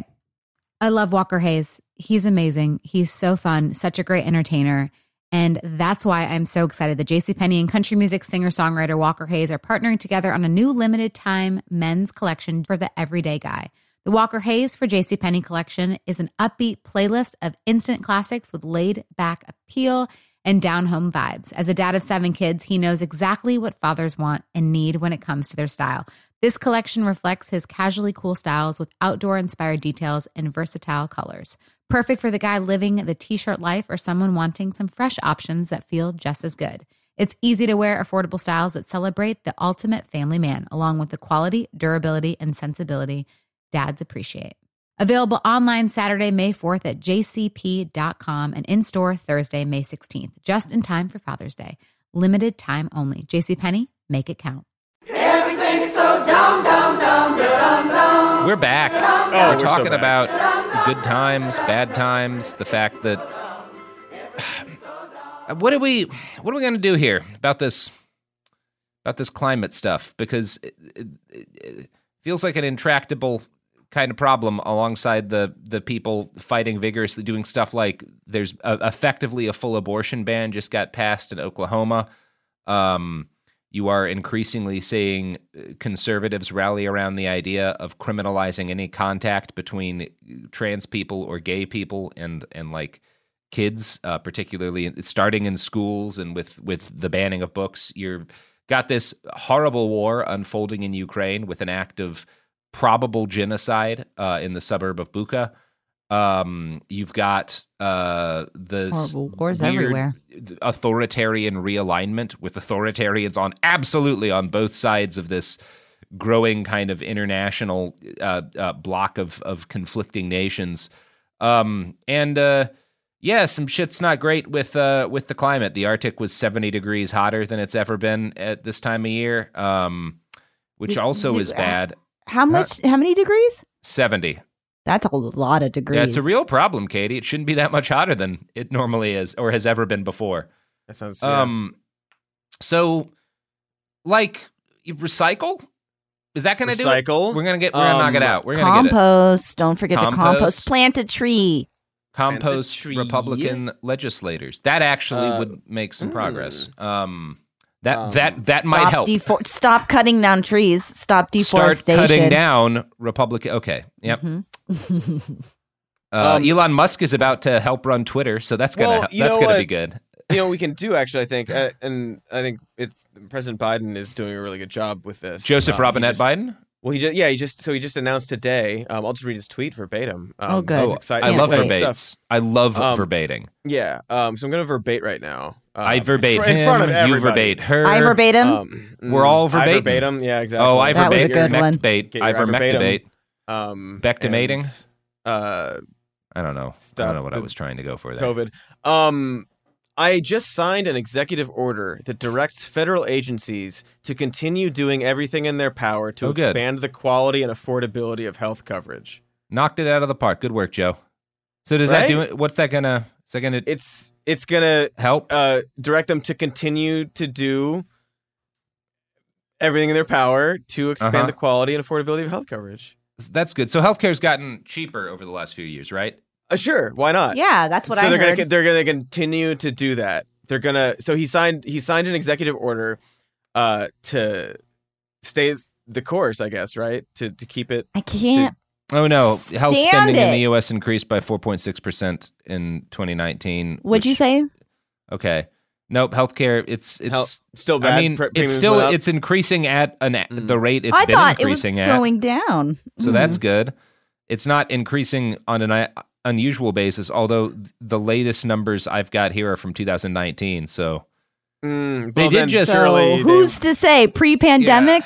I love Walker Hayes. He's amazing. He's so fun, such a great entertainer. And that's why I'm so excited that JCPenney and country music singer-songwriter Walker Hayes are partnering together on a new limited time men's collection for the everyday guy. The Walker Hayes for JCPenney collection is an upbeat playlist of instant classics with laid-back appeal and down-home vibes. As a dad of seven kids, he knows exactly what fathers want and need when it comes to their style. This collection reflects his casually cool styles with outdoor-inspired details and versatile colors. Perfect for the guy living the t-shirt life or someone wanting some fresh options that feel just as good. It's easy to wear, affordable styles that celebrate the ultimate family man, along with the quality, durability, and sensibility dads appreciate. Available online Saturday, May fourth at j c p dot com and in-store Thursday, May sixteenth, just in time for Father's Day. Limited time only. JCPenney, make it count.
Everything's so dumb, dumb, dumb, dumb, dumb.
We're back.
Oh,
we're
we're so
talking
back.
about good times, bad times, the fact that what are we what are we going to do here about this about this climate stuff? Because it, it, it feels like an intractable kind of problem alongside the the people fighting vigorously, doing stuff like there's a, effectively a full abortion ban just got passed in Oklahoma. Um, You are increasingly seeing conservatives rally around the idea of criminalizing any contact between trans people or gay people and and like kids, uh, particularly starting in schools and with with the banning of books. You've got this horrible war unfolding in Ukraine with an act of probable genocide uh, in the suburb of Bucha. Um, you've got uh, the
Horrible wars
weird
everywhere.
authoritarian realignment with authoritarians on absolutely on both sides of this growing kind of international uh, uh, block of of conflicting nations. Um, and uh, yeah, some shit's not great with uh, with the climate. The Arctic was seventy degrees hotter than it's ever been at this time of year, um, which also is bad.
How much? How many degrees?
seventy.
That's a lot of degrees.
Yeah, it's a real problem, Katie. It shouldn't be that much hotter than it normally is or has ever been before.
That sounds. Yeah.
Um, so, like, you recycle. Is that going to do it?
Recycle?
We're gonna get. We're gonna
Um,
knock it out. We're gonna get it.
compost. Don't forget to
Compost.
compost. Plant a tree.
Compost
tree.
Republican legislators. That actually
Uh,
would make some progress. Um, that
Um,
that that might
Stop
help.
defor- Stop cutting down trees. Stop
Start
deforestation.
cutting down Republican. Okay. Yep.
Mhm.
Uh,
Um,
Elon Musk is about to help run Twitter, so that's gonna
Well, you
that's
know
gonna
what?
be good.
You know, we can do actually. I think, uh, and I think it's President Biden is doing a really good job with this.
Joseph
Um, he
Robinette
just-
Biden.
Well, he just yeah, he just so he just announced today. Um, I'll just read his tweet verbatim. Um,
Oh, good.
it's exciting-
I
it's
love
exciting
verbates.
stuff.
I love
Um,
verbating.
Yeah. Um, so I'm gonna verbate right now. Um,
I verbate
in fr-
him.
in front of
You
everybody.
verbate her.
I verbatim.
Um,
We're all
mm, I
verbatim.
verbatim. Yeah, exactly.
Oh, I
That was a
verbate.
good one.
Mectbate.
Get
I
your verbatim.
vermectibate.
Um,
Bectimating?
and, Uh,
I don't know. I
Stop
don't know what I
the
was trying to go for there.
COVID. Um, I just signed an executive order that directs federal agencies to continue doing everything in their power to
Oh, good.
expand the quality and affordability of health coverage.
Knocked it out of the park. Good work, Joe. So does that
Right?
do it? What's that gonna? Is that gonna
It's it's gonna
help?
uh, direct them to continue to do everything in their power to expand
Uh-huh.
the quality and affordability of health coverage.
That's good. So healthcare's gotten cheaper over the last few years, right?
Uh, sure, why not?
Yeah, that's what
so
I
they're
heard.
gonna they're gonna continue to do that. They're gonna so he signed he signed an executive order uh, to stay the course, I guess, right? To to keep it.
I can't.
Oh no, health
Stand
spending in
it.
the U S increased by four point six percent in twenty nineteen.
What'd you
which-
say?
Okay. Nope, healthcare it's it's
Health- still bad.
I mean,
Pre-
it's
premiums
still
went up?
it's increasing at an
Mm.
the rate it's
I
been
thought it was
increasing at.
going down.
So
Mm.
that's good. It's not increasing on an uh, unusual basis, although the latest numbers I've got here are from two thousand nineteen. So
Mm,
They
well,
did
then
just-
So
surely they-
who's to say? Pre-pandemic.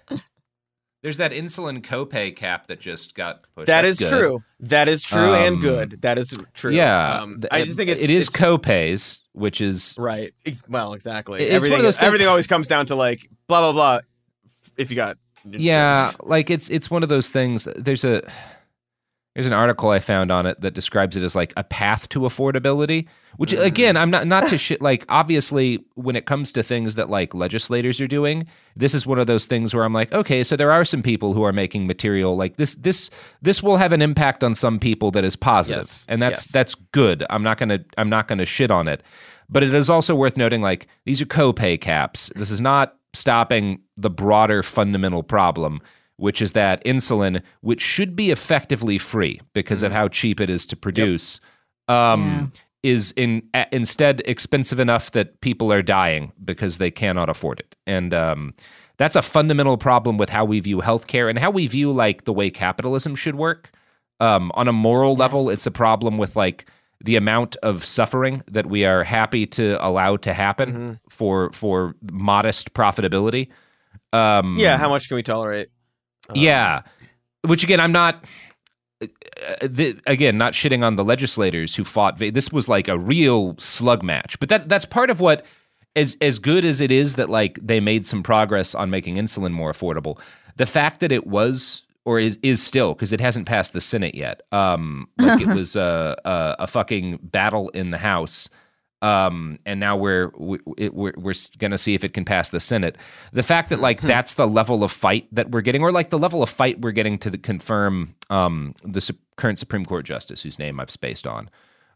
there's that insulin copay cap that just got pushed.
That
That's
is
good.
true. That is true and
Um,
good. That is true.
Yeah,
Um,
th-
I just think it's
it is
it's-
copays, which is
right. Ex- Well, exactly.
It's one of
everything
those things-
everything always comes down to like blah blah blah. If you got
yeah,
insurance.
like it's it's one of those things. There's a there's an article I found on it that describes it as like a path to affordability. Which
Mm.
again, I'm not not to shit. Like obviously, when it comes to things that like legislators are doing, this is one of those things where I'm like, okay, so there are some people who are making material like this. This this will have an impact on some people that is positive,
Yes.
and that's
Yes.
that's good. I'm not gonna I'm not gonna shit on it, but it is also worth noting like these are copay caps. This is not stopping the broader fundamental problem, which is that insulin, which should be effectively free because of how cheap it is to produce, um, is in a, instead expensive enough that people are dying because they cannot afford it. And um, that's a fundamental problem with how we view healthcare and how we view like the way capitalism should work. Um, on a moral level, it's a problem with like the amount of suffering that we are happy to allow to happen
Mm-hmm.
for for modest profitability. Um,
yeah, how much can we tolerate?
yeah, which again, I'm not. Uh, the, again, not shitting on the legislators who fought. va- This was like a real slug match, but that that's part of what, as as good as it is that like they made some progress on making insulin more affordable. The fact that it was or is is still because it hasn't passed the Senate yet. Um, like it was a, a a fucking battle in the House. Um, and now we're we, it, we're we're gonna see if it can pass the Senate. The fact that like that's the level of fight that we're getting, or like the level of fight we're getting to the, confirm um, the su- current Supreme Court justice, whose name I've spaced on.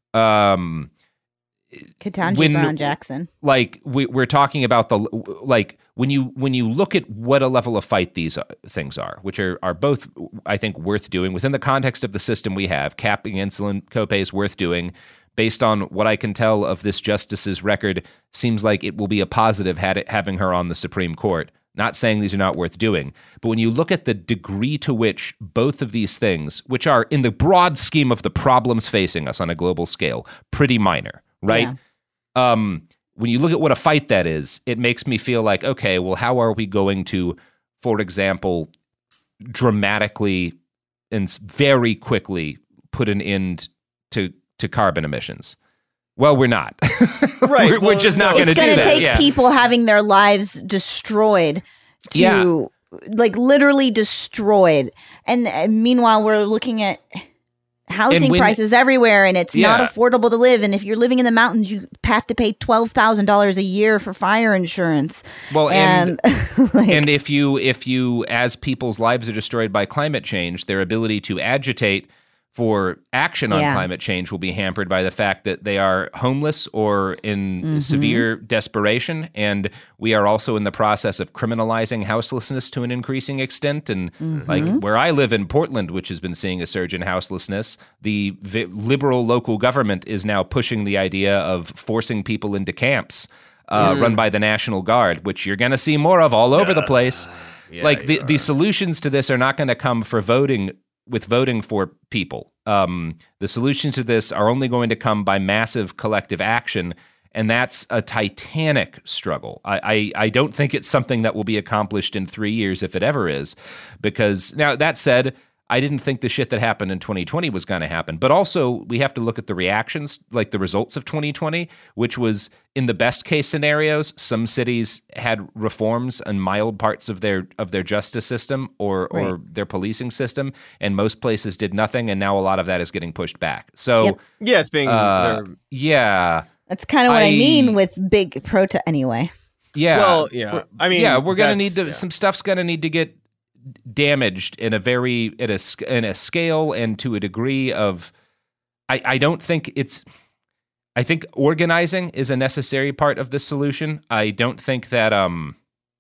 Um,
Ketanji
when-
Brown Jackson.
like we, we're talking about the like when you when you look at what a level of fight these uh, things are, which are are both I think worth doing within the context of the system we have. Capping insulin copays worth doing. Based on what I can tell of this justice's record, seems like it will be a positive had it having her on the Supreme Court. Not saying these are not worth doing, but when you look at the degree to which both of these things, which are in the broad scheme of the problems facing us on a global scale, pretty minor, right? Yeah. Um, when you look at what a fight that is, it makes me feel like, okay, well, how are we going to for example, dramatically and very quickly put an end to to carbon emissions. Well, we're not.
Right.
we're,
well,
we're just not
no,
going to
It's
do
going to
that.
take
yeah.
people having their lives destroyed to,
Yeah.
like, literally destroyed. And, and meanwhile, we're looking at housing
And when-
prices everywhere, and it's not
Yeah.
affordable to live. And if you're living in the mountains, you have to pay twelve thousand dollars a year for fire insurance.
Well, and
like,
and if you if you as people's lives are destroyed by climate change, their ability to agitate for action on
Yeah.
climate change will be hampered by the fact that they are homeless or in
Mm-hmm.
severe desperation. And we are also in the process of criminalizing houselessness to an increasing extent. And
Mm-hmm.
like where I live in Portland, which has been seeing a surge in houselessness, the vi- liberal local government is now pushing the idea of forcing people into camps uh, run by the National Guard, which you're going to see more of all over the place.
Yeah,
like the,
you
the
are.
solutions to this are not going to come for voting with voting for people. Um, the solutions to this are only going to come by massive collective action, and that's a titanic struggle. I, I, I don't think it's something that will be accomplished in three years, if it ever is, because now that said, I didn't think the shit that happened in twenty twenty was going to happen. But also, we have to look at the reactions, like the results of twenty twenty, which was in the best case scenarios, some cities had reforms and mild parts of their of their justice system or or
Right.
their policing system, and most places did nothing. And now a lot of that is getting pushed back. So,
Yep.
Yeah, it's being.
uh,
they're-
yeah,
that's kind of what I,
I-
mean with big protest. Anyway,
yeah.
Well, yeah. I mean,
yeah, we're gonna need
that's-
to.
yeah.
Some stuff's gonna need to get damaged in a very at a sc- in a scale and to a degree of. I I don't think it's. I think organizing is a necessary part of the solution. I don't think that um.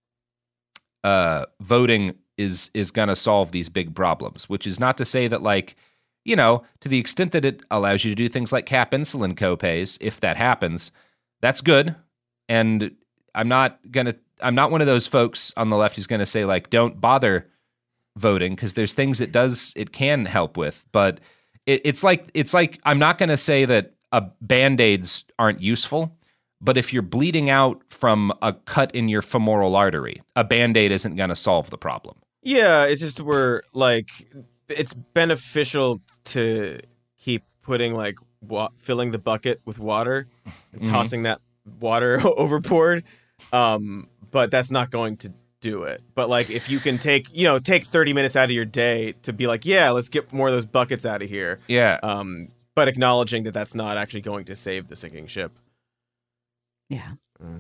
Uh, voting is is gonna solve these big problems. Which is not to say that like. You know, to the extent that it allows you to do things like cap insulin copays, if that happens, that's good. And I'm not gonna. I'm not one of those folks on the left who's gonna say like, don't bother voting because there's things it does it can help with. But it, it's like it's like I'm not gonna say that uh, Band-Aids aren't useful. But if you're bleeding out from a cut in your femoral artery, a Band-Aid isn't gonna solve the problem.
Yeah, it's just we're like it's beneficial to keep putting like wa- filling the bucket with water and
Mhm.
tossing that water overboard. Um, but that's not going to do it. But like if you can take, you know, take thirty minutes out of your day to be like, yeah, let's get more of those buckets out of here.
Yeah.
Um, but acknowledging that that's not actually going to save the sinking ship.
yeah.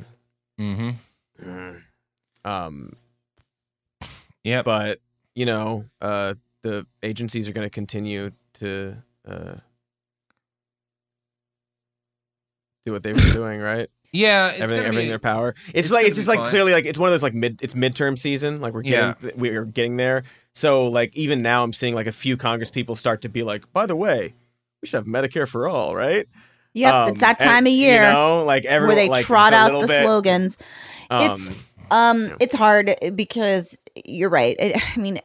Mm-hmm.
Um,
Yep.
but you know, uh, the agencies are going to continue to uh, do what they've been doing, right?
Yeah, it's
everything,
gonna
everything in
be,
their power. It's,
it's
like
gonna
it's just
be
like
fine.
clearly like it's one of those like mid it's midterm season. Like we're getting we're getting there. So like even now I'm seeing like a few Congress people start to be like, by the way, we should have Medicare for all, right?
Yep,
Um,
it's that
and,
time of year
you know, like everyone
where they
like,
trot
just a
out
little
the
bit,
slogans.
um,
it's um, it's hard because you're right. It, I mean,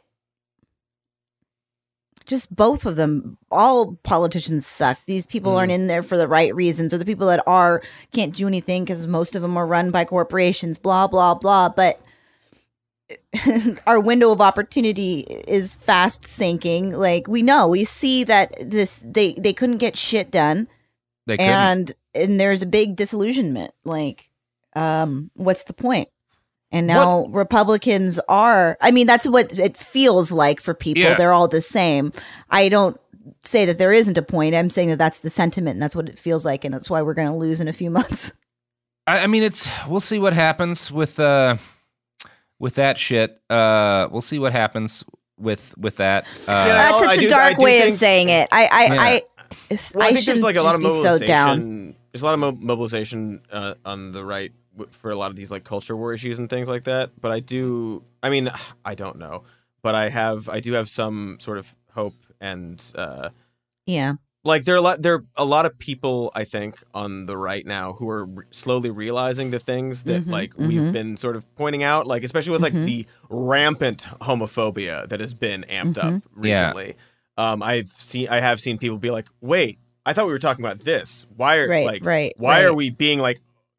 just both of them. All politicians suck. These people
Mm.
aren't in there for the right reasons, or the people that are can't do anything because most of them are run by corporations. Blah blah blah. But our window of opportunity is fast sinking. Like we know, we see that this they they couldn't get shit done.
They couldn't.
and and there's a big disillusionment. Like, um, what's the point? And now Republicans are. I mean, that's what it feels like for people.
Yeah.
They're all the same. I don't say that there isn't a point. I'm saying that that's the sentiment, and that's what it feels like, and that's why we're going to lose in a few months.
I, I mean, it's we'll see what happens with uh with that shit. Uh, we'll see what happens with with that. Uh,
Yeah,
That's
I
such
do-
a dark
I do
way
think-
of saying it. I, I,
Yeah.
I,
Well, I,
I
think there's
shouldn't
like a lot
just
of
be so
mobilization.
down.
There's a lot of mo- mobilization uh, on the right w- for a lot of these like culture war issues and things like that. But I do, I mean, I don't know, but I have, I do have some sort of hope and uh,
Yeah.
like there are a lot, there are a lot of people I think on the right now who are re- slowly realizing the things that
Mhm,
like
mhm.
we've been sort of pointing out, like especially with like
Mhm.
the rampant homophobia that has been amped up
Mhm.
Yeah.
recently. Um, I've seen, I have seen people be like, "Wait, I thought we were talking about this. Why are
Right,
like,
right,
why are
right.
we being like,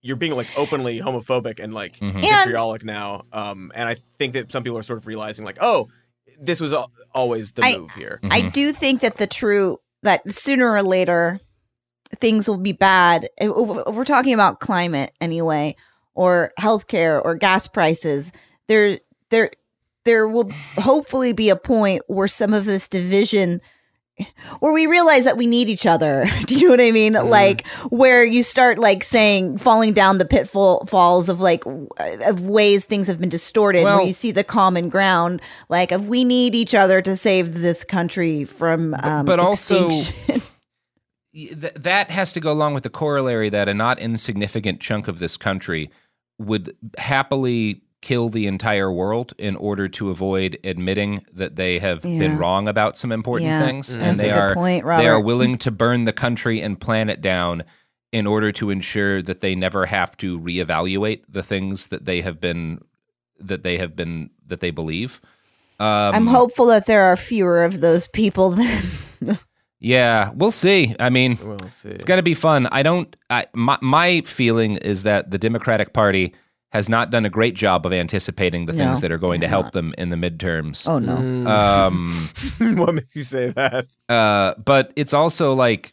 you're being like openly homophobic and like
Mhm.
vitriolic now. Um, and I think that some people are sort of realizing like, oh, this was al- always the
I-
move here.
I do think that the true that sooner or later things will be bad. If if we're talking about climate anyway, or healthcare, or gas prices, there there there will hopefully be a point where some of this division, where we realize that we need each other. Do you know what I mean?
Mm.
Like where you start like saying, falling down the pitfall falls of like w- of ways things have been distorted,
Well-
where you see the common ground, like of we need each other to save this country from um,
but also-
extinction.
Th- that has to go along with the corollary that a not insignificant chunk of this country would happily kill the entire world in order to avoid admitting that they have
Yeah.
been wrong about some important
Yeah,
things,
that's
and
a
they
good
are
point,
they are
Robert.
willing to burn the country and planet down in order to ensure that they never have to reevaluate the things that they have been that they have been that they believe. Um,
I'm hopeful that there are fewer of those people than.
Yeah, we'll see. I mean,
We'll see.
it's going to be fun. I don't. I, my my feeling is that the Democratic Party has not done a great job of anticipating the
No,
things that are going to
they're
help
not.
them in the midterms.
Oh no!
Mm.
Um,
What makes you say that?
uh, but it's also like,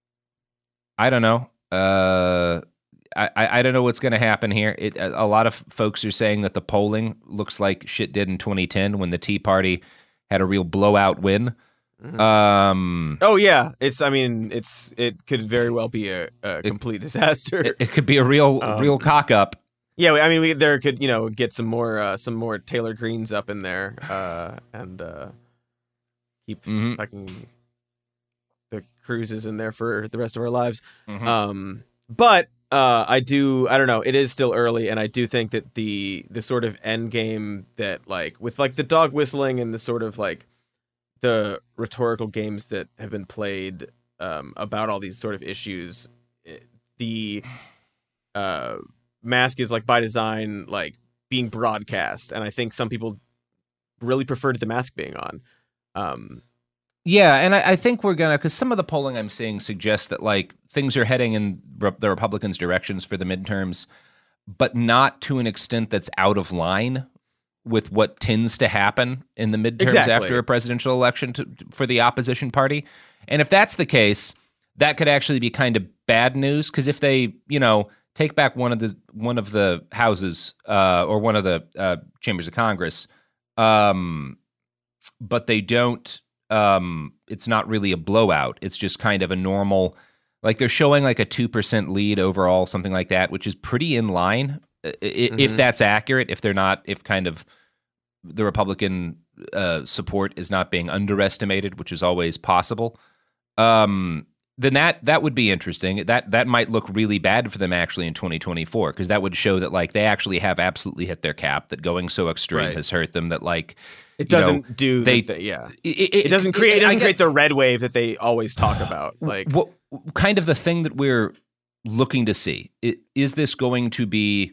I don't know. Uh, I, I I don't know what's going to happen here. It, a, a lot of folks are saying that the polling looks like shit did in twenty ten when the Tea Party had a real blowout win. Um,
Oh yeah, it's. I mean, it's. It could very well be a, a complete disaster.
it, it could be a real
Um,
real cock up.
Yeah, I mean, we there could you know get some more uh, some more Taylor Greens up in there, uh, and uh, keep
Mhm.
fucking the cruises in there for the rest of our lives.
Mhm.
Um, but uh, I do, I don't know. It is still early, and I do think that the the sort of end game that like with like the dog whistling and the sort of like the rhetorical games that have been played um, about all these sort of issues, eh, the uh, mask is like by design like being broadcast, and I think some people really preferred the mask being on. Um,
Yeah, and I, I think we're gonna, because some of the polling I'm seeing suggests that like things are heading in re- the Republicans' directions for the midterms, but not to an extent that's out of line with what tends to happen in the midterms
Exactly.
after a presidential election to, for the opposition party. And if that's the case, that could actually be kind of bad news, because if they, you know, take back one of the one of the houses uh, or one of the uh, chambers of Congress, um, but they don't. Um, it's not really a blowout. It's just kind of a normal, like they're showing like a two percent lead overall, something like that, which is pretty in line. I- i- If
Mhm.
that's accurate, if they're not, if kind of the Republican uh, support is not being underestimated, which is always possible, um, then that that would be interesting. That that might look really bad for them actually in twenty twenty-four, because that would show that like they actually have absolutely hit their cap. That going so extreme
Right.
has hurt them. That like
it
you know,
doesn't do
they
the thi- yeah.
it,
It doesn't create. It
I
doesn't
get-
create the red wave that they always talk about. Like,
what kind of the thing that we're looking to see? I- Is this going to be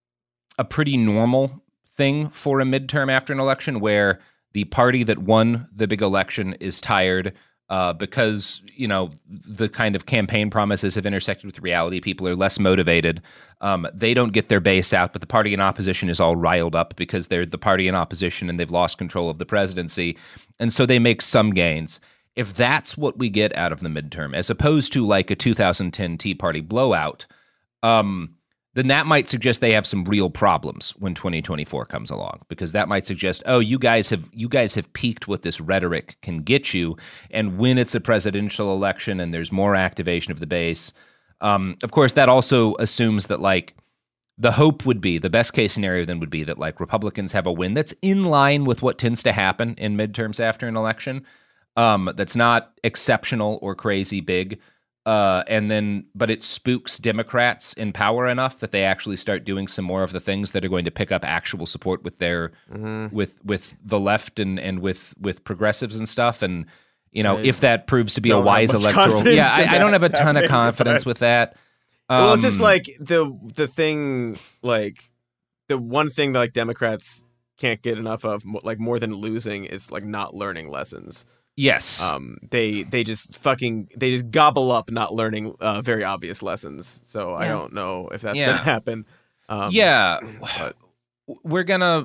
a pretty normal thing for a midterm after an election, where the party that won the big election is tired uh, because, you know, the kind of campaign promises have intersected with reality? People are less motivated. Um, they don't get their base out, but the party in opposition is all riled up because they're the party in opposition and they've lost control of the presidency. And so they make some gains. If that's what we get out of the midterm, as opposed to like a two thousand ten Tea Party blowout, um, then that might suggest they have some real problems when twenty twenty-four comes along, because that might suggest, oh, you guys have you guys have peaked what this rhetoric can get you, and when it's a presidential election and there's more activation of the base, um, of course, that also assumes that like the hope would be, the best case scenario then would be that like Republicans have a win that's in line with what tends to happen in midterms after an election, um, that's not exceptional or crazy big. Uh, and then, but it spooks Democrats in power enough that they actually start doing some more of the things that are going to pick up actual support with their,
Mhm.
with with the left and and with with progressives and stuff. And you know,
I
if that proves to be a
don't have
wise
much
electoral,
confidence
yeah,
in
I, I don't
that
have a ton of
happening,
confidence
but-
with that.
well, it's just
Um,
like the the thing, like the one thing that like Democrats can't get enough of, mo- like more than losing, is like not learning lessons.
Yes.
Um, they they just fucking they just gobble up not learning uh, very obvious lessons. So I
Yeah.
don't know if that's
Yeah.
gonna happen. Um,
yeah.
but-
We're gonna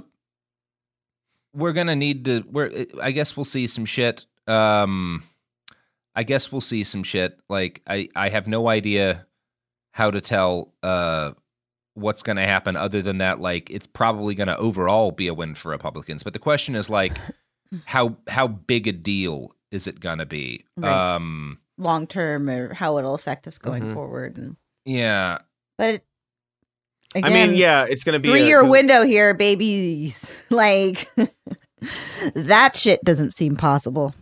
we're gonna need to. We're. I guess we'll see some shit. Um, I guess we'll see some shit. Like I, I have no idea how to tell uh what's gonna happen other than that. Like it's probably gonna overall be a win for Republicans. But the question is like, how how big a deal is it gonna be?
Right.
Um,
Long term, or how it'll affect us going
Mhm.
forward. And
yeah.
but
I
again,
mean, yeah, it's gonna be a-
three year
'cause-
window here, babies. Like that shit doesn't seem possible.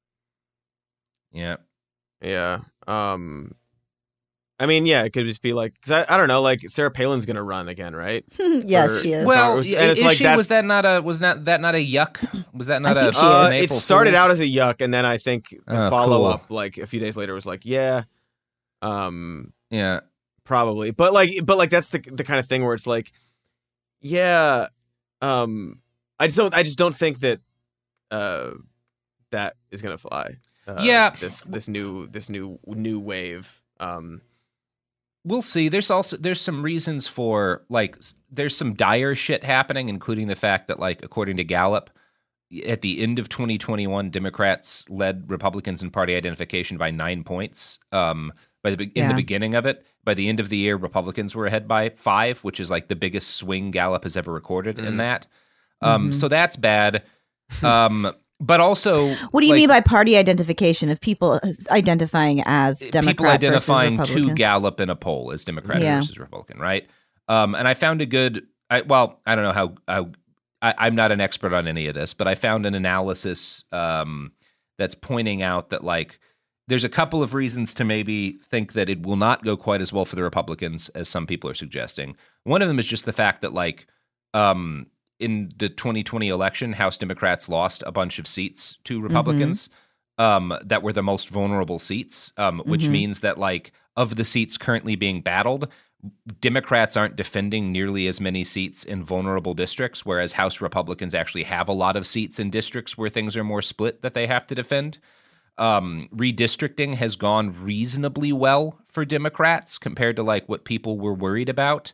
Yeah.
Yeah. Um, I mean, yeah, it could just be like, cause I, I don't know, like Sarah Palin's gonna run again, right?
Yes,
Or-
she is.
Well,
and
i-
it's
is
like
she?
that's-
Was that not a? Was not that not a yuck? Was that not
I
a?
think she
Uh,
is.
it
April
started
Fool's?
out as a yuck, and then I think the
Oh,
follow
cool.
up, like a few days later, was like, yeah, um,
Yeah.
probably. But like, but like that's the the kind of thing where it's like, yeah, um, I just don't, I just don't think that, uh, that is gonna fly. Uh,
Yeah.
this this new this new new wave. Um,
We'll see. There's also there's some reasons for like s- there's some dire shit happening, including the fact that like according to Gallup, y- at the end of twenty twenty-one, Democrats led Republicans in party identification by nine points. Um, by the be- in the
Yeah.
beginning of it, by the end of the year, Republicans were ahead by five, which is like the biggest swing Gallup has ever recorded in
Mhm.
that. Um,
Mhm.
so that's bad. Um, but also,
What do you
like,
mean by party identification of people identifying as Democrat
people identifying
versus
to
Republican?
Gallup in a poll as Democrat
Yeah.
versus Republican, right? Um, and I found a good, I, well, I don't know how, how I, I'm not an expert on any of this, but I found an analysis um, that's pointing out that like there's a couple of reasons to maybe think that it will not go quite as well for the Republicans as some people are suggesting. One of them is just the fact that like um, in the twenty twenty election, House Democrats lost a bunch of seats to Republicans um, that were the most vulnerable seats, um, which
Mhm.
means that like of the seats currently being battled, Democrats aren't defending nearly as many seats in vulnerable districts, whereas House Republicans actually have a lot of seats in districts where things are more split that they have to defend. Um, redistricting has gone reasonably well for Democrats compared to like what people were worried about.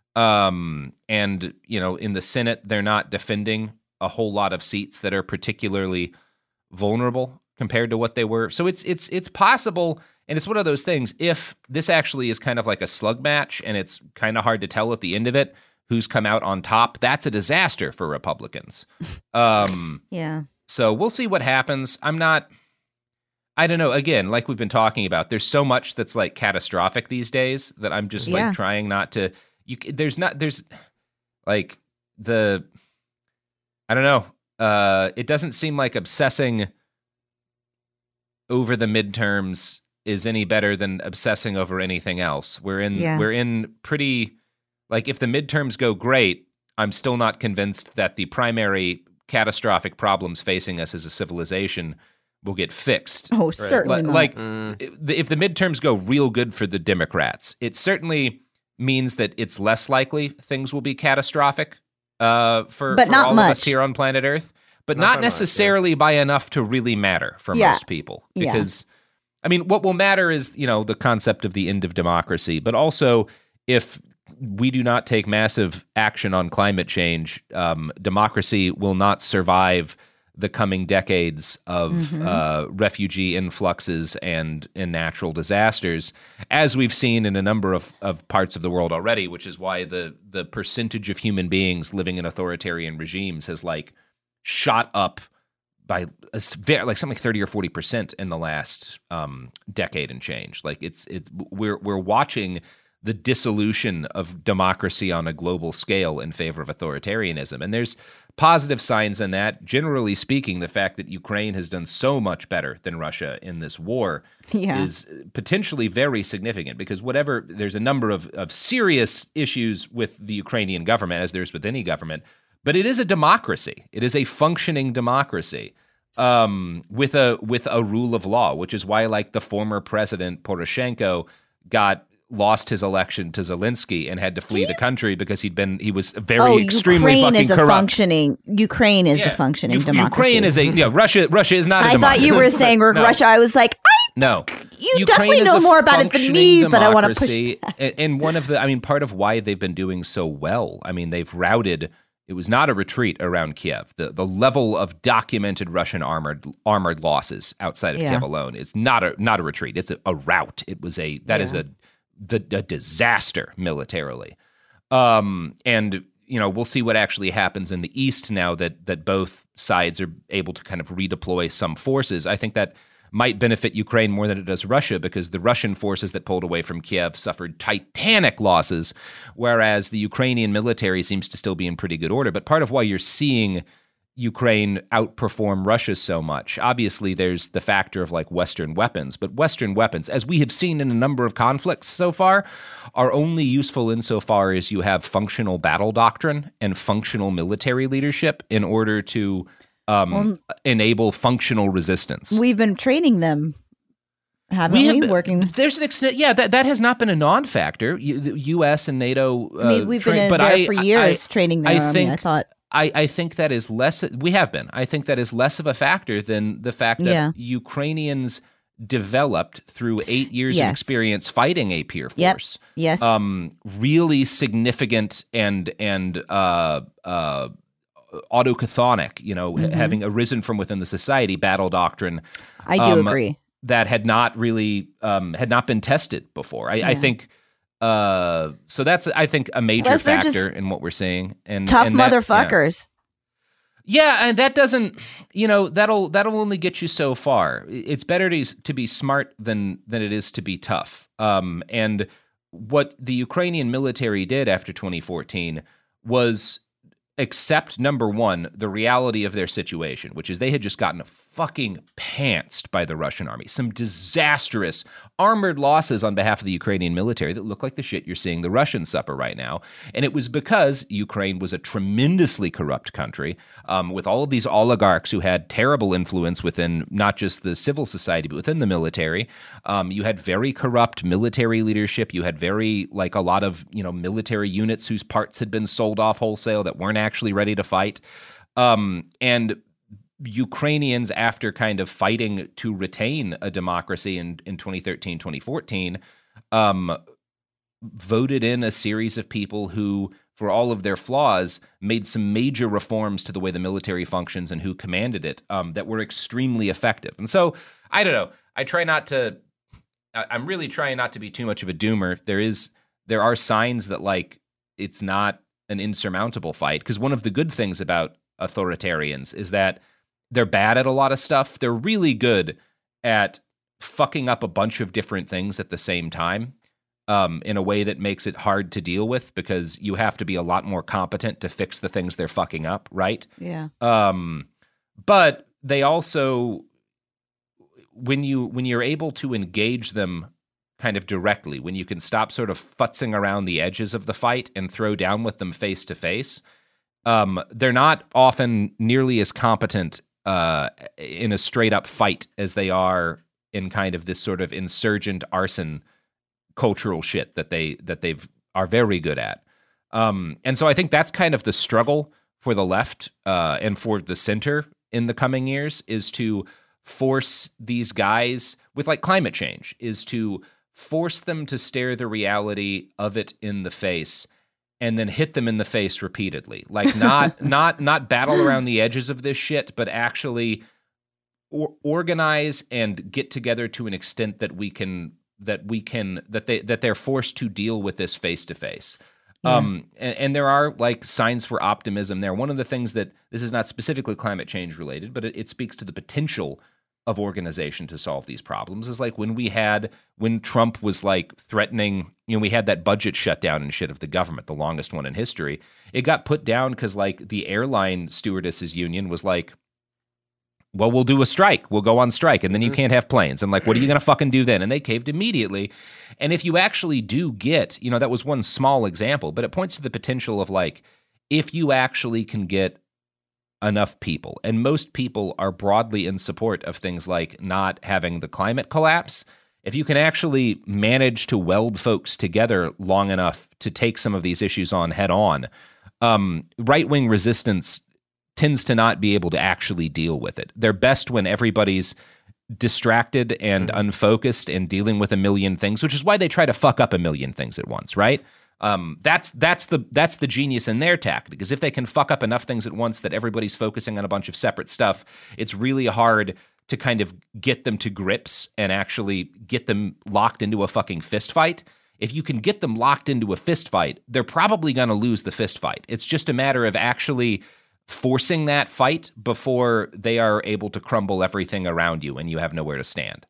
Um, and, you know, in the Senate, they're not defending a whole lot of seats that are particularly vulnerable compared to what they were. So it's it's it's possible, and it's one of those things, if this actually is kind of like a slug match and it's kind of hard to tell at the end of it who's come out on top, that's a disaster for Republicans. Um,
Yeah.
so we'll see what happens. I'm not, I don't know. Again, like we've been talking about, there's so much that's like catastrophic these days that I'm just
Yeah.
like trying not to, you, c- there's not, there's like the, I don't know. Uh, it doesn't seem like obsessing over the midterms is any better than obsessing over anything else. We're in,
Yeah.
we're in pretty, like if the midterms go great, I'm still not convinced that the primary catastrophic problems facing us as a civilization will get fixed.
Oh, certainly
Li-
not.
Like,
Mm.
if the- if the midterms go real good for the Democrats, it certainly means that it's less likely things will be catastrophic uh, for,
But
for
not
all of us
much.
here on planet Earth, but
Not
not,
by much, yeah.
necessarily by enough to really matter for
Yeah.
most people.
Yeah.
Because, I mean, what will matter is, you know, the concept of the end of democracy, but also if we do not take massive action on climate change, um, democracy will not survive the coming decades of
Mhm.
uh, refugee influxes and, and natural disasters, as we've seen in a number of, of parts of the world already, which is why the the percentage of human beings living in authoritarian regimes has like shot up by a s- ve- like something like thirty or forty percent in the last um, decade and change. Like it's it we're we're watching the dissolution of democracy on a global scale in favor of authoritarianism. And there's positive signs in that. Generally speaking, the fact that Ukraine has done so much better than Russia in this war
Yeah.
is potentially very significant, because whatever, there's a number of, of serious issues with the Ukrainian government, as there's with any government, but it is a democracy. It is a functioning democracy um, with a with a rule of law, which is why like the former president Poroshenko got lost his election to Zelensky and had to flee the country because he'd been he was very
oh,
extremely
Ukraine
fucking
is a
corrupt.
functioning. Ukraine is
Yeah.
a functioning
U-
democracy.
Ukraine is a yeah. Russia Russia is not. A
I thought you were saying
no.
Russia. I was like, I
No,
you
Ukraine
definitely
is
know
a
more about it than me,
functioning
but I want to push.
democracy. And- And one of the, I mean, part of why they've been doing so well. I mean, they've routed. It was not a retreat around Kiev. The the level of documented Russian armored armored losses outside of
Yeah.
Kiev alone is not a not a retreat. It's a, a rout. It was a that is
Yeah.
a the a disaster militarily. Um, and you know, we'll see what actually happens in the east now that that both sides are able to kind of redeploy some forces. I think that might benefit Ukraine more than it does Russia because the Russian forces that pulled away from Kiev suffered titanic losses, whereas the Ukrainian military seems to still be in pretty good order. But part of why you're seeing Ukraine outperform Russia so much, obviously there's the factor of like Western weapons, but Western weapons, as we have seen in a number of conflicts so far, are only useful insofar as you have functional battle doctrine and functional military leadership in order to um,
Well,
enable functional resistance.
We've been training them, haven't we?
have been-
Working.
There's an extent, yeah. That that has not been a non-factor. U, the U S and NATO. Uh,
I mean, we've
train-
been in
but
there
I,
for years
I,
training their
I
army.
think,
I thought.
I, I think that is less. We have been. I think that is less of a factor than the fact that
Yeah.
Ukrainians developed through eight years of
Yes.
experience fighting a peer
Yep.
force.
Yes.
Um, really significant and and uh, uh, autochthonic. You know,
Mhm.
having arisen from within the society, battle doctrine.
I do
um,
agree.
That had not really um, had not been tested before. I, I
Yeah.
think. Uh, so that's I think a major
Plus, they're just
factor in what we're seeing. And
Tough
and that- yeah.
motherfuckers.
Yeah, and that doesn't, you know, that'll that'll only get you so far. It's better to to be smart than than it is to be tough. Um, and what the Ukrainian military did after twenty fourteen was accept, number one, the reality of their situation, which is they had just gotten fucking pantsed by the Russian army. Some disastrous armored losses on behalf of the Ukrainian military that look like the shit you're seeing the Russians suffer right now. And it was because Ukraine was a tremendously corrupt country um, with all of these oligarchs who had terrible influence within not just the civil society, but within the military. Um, you had very corrupt military leadership. You had very, like a lot of, you know, military units whose parts had been sold off wholesale that weren't actually ready to fight. Um, and Ukrainians, after kind of fighting to retain a democracy in, in twenty thirteen, twenty fourteen, um, voted in a series of people who, for all of their flaws, made some major reforms to the way the military functions and who commanded it um, that were extremely effective. And so, I don't know. I try not to, I- I'm really trying not to be too much of a doomer. There is, there are signs that like it's not an insurmountable fight, because one of the good things about authoritarians is that they're bad at a lot of stuff. They're really good at fucking up a bunch of different things at the same time um, in a way that makes it hard to deal with, because you have to be a lot more competent to fix the things they're fucking up, right?
Yeah.
Um, but they also, when you when you're able to engage them kind of directly, when you can stop sort of futzing around the edges of the fight and throw down with them face to face, um, they're not often nearly as competent uh, in a straight up fight as they are in kind of this sort of insurgent arson cultural shit that they that they've are very good at. Um, and so I think that's kind of the struggle for the left uh, and for the center in the coming years, is to force these guys with like climate change, is to force them to stare the reality of it in the face and then hit them in the face repeatedly. Like not not not battle around the edges of this shit, but actually or, organize and get together to an extent that we can that we can that they that they're forced to deal with this face to face. Um, and, and there are like signs for optimism there. One of the things that, this is not specifically climate change related, but it, it speaks to the potential of organization to solve these problems, is like when we had, when Trump was like threatening, you know, we had that budget shutdown and shit of the government, the longest one in history. It got put down because like the airline stewardesses union was like, well, we'll do a strike. We'll go on strike, and then you can't have planes. And like, what are you going to fucking do then? And they caved immediately. And if you actually do get, you know, that was one small example, but it points to the potential of like, if you actually can get enough people, and most people are broadly in support of things like not having the climate collapse, if you can actually manage to weld folks together long enough to take some of these issues on head on, um, right-wing resistance tends to not be able to actually deal with it. They're best when everybody's distracted and mm-hmm. unfocused and dealing with a million things, which is why they try to fuck up a million things at once, right? Um, that's that's the that's the genius in their tactic, because if they can fuck up enough things at once that everybody's focusing on a bunch of separate stuff, it's really hard to kind of get them to grips and actually get them locked into a fucking fist fight. If you can get them locked into a fist fight, they're probably going to lose the fist fight. It's just a matter of actually forcing that fight before they are able to crumble everything around you and you have nowhere to stand.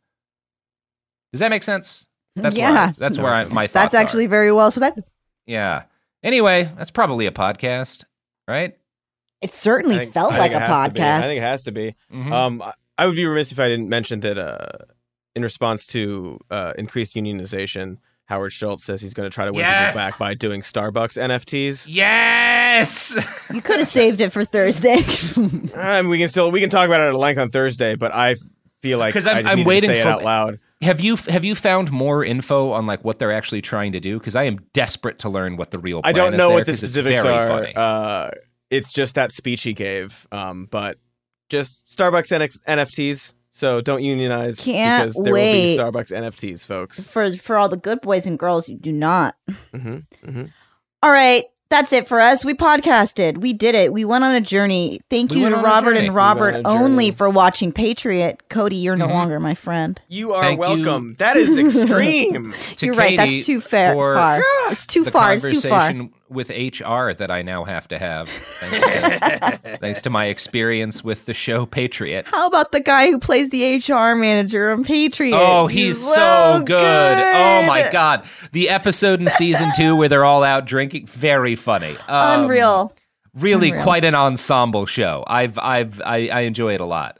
Does that make sense? That's
yeah.
where I, that's where I, my thoughts
That's actually
are.
very well said.
Yeah. Anyway, that's probably a podcast, right?
It certainly
think,
felt
I
like a
I
podcast.
think it has to be.
Mm-hmm.
Um, I, I would be remiss if I didn't mention that uh, in response to uh, increased unionization, Howard Schultz says he's going to try to win
Yes!
people back by doing Starbucks N F Ts.
Yes!
You could have saved it for Thursday.
um, we can still we can talk about it at length on Thursday, but I feel like
Because
I
I'm,
just
I'm
need
waiting
to say
for
it out loud.
Have you have you found more info on like what they're actually trying to do? Because I am desperate to learn what the real plan
I don't
is
know
there,
what the
'cause it's
specifics
very
are.
funny.
Uh, it's just that speech he gave, um, but just Starbucks N F Ts. So don't unionize
Can't
because there
wait.
will be Starbucks N F Ts, folks.
for for all the good boys and girls, you do not.
Mm-hmm, mm-hmm.
All right. That's it for us. We podcasted. We did it. We went on a journey. Thank
We
you
went
to
on a
Robert
journey.
and
We
Robert
went on a
only
journey.
for watching Patriot. Cody, you're no
Mhm.
longer my friend.
You are
Thank
welcome.
you.
That is extreme.
To
You're right.
Katie
That's too fair.
for
Far. It's too
the
far. It's too far.
conversation with H R that I now have to have, thanks to, thanks to my experience with the show Patriot.
How about the guy who plays the H R manager on Patriot?
Oh, he's so good. Oh my God. The episode in season two where they're all out drinking, very funny. Um,
Unreal.
Really
Unreal.
quite an ensemble show. I've I've I, I enjoy it a lot.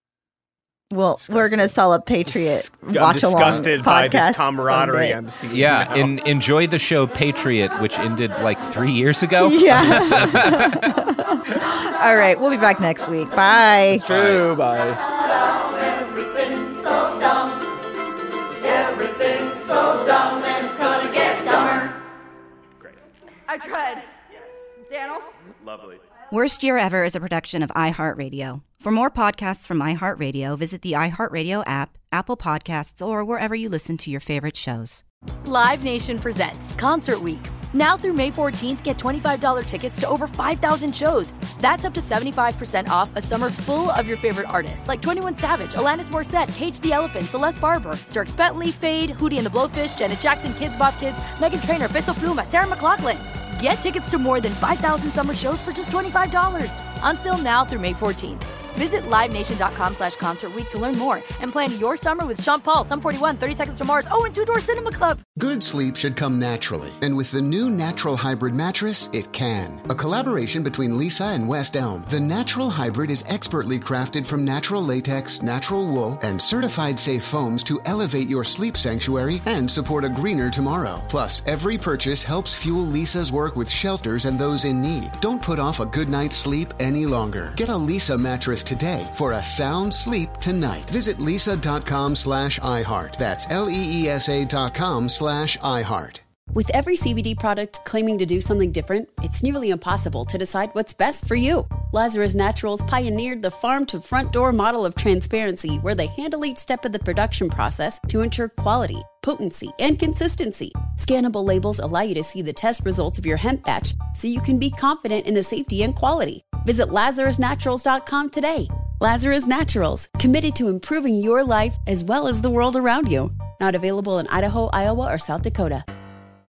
Well, we're gonna sell a Patriot
I'm
watch along
disgusted by this
podcast
camaraderie
someday.
I'm seeing.
Yeah,
now.
and enjoy the show Patriot, which ended like three years ago.
Yeah. All right, we'll be back next week. Bye.
It's true. Bye.
Everything's so dumb. Everything's so dumb, and it's gonna get dumber.
I tried. Yes. Daniel?
Lovely.
Worst Year Ever is a production of iHeartRadio. For more podcasts from iHeartRadio, visit the iHeartRadio app, Apple Podcasts, or wherever you listen to your favorite shows.
Live Nation presents Concert Week. Now through May fourteenth, get twenty-five dollars tickets to over five thousand shows. That's up to seventy-five percent off a summer full of your favorite artists like twenty-one Savage, Alanis Morissette, Cage the Elephant, Celeste Barber, Dierks Bentley, Fade, Hootie and the Blowfish, Janet Jackson, Kids Bop Kids, Meghan Trainor, Peso Pluma, Sarah McLachlan. Get tickets to more than five thousand summer shows for just twenty-five dollars. On sale now through May fourteenth. Visit livenation.com slash concert week to learn more and plan your summer with Sean Paul, Sum forty-one, thirty Seconds to Mars, oh, and Two Door Cinema Club.
Good sleep should come naturally, and with the new Natural Hybrid mattress, it can. A collaboration between Lisa and West Elm, the Natural Hybrid is expertly crafted from natural latex, natural wool, and certified safe foams to elevate your sleep sanctuary and support a greener tomorrow. Plus, every purchase helps fuel Lisa's work with shelters and those in need. Don't put off a good night's sleep any longer. Get a Lisa mattress today for a sound sleep tonight. Visit lisa.com slash iHeart. That's L-E-E-S-A dot com slash iHeart.
With every C B D product claiming to do something different, it's nearly impossible to decide what's best for you. Lazarus Naturals pioneered the farm-to-front-door model of transparency, where they handle each step of the production process to ensure quality, potency, and consistency. Scannable labels allow you to see the test results of your hemp batch, so you can be confident in the safety and quality. Visit lazarus naturals dot com today. Lazarus Naturals, committed to improving your life as well as the world around you. Not available in Idaho, Iowa, or South Dakota.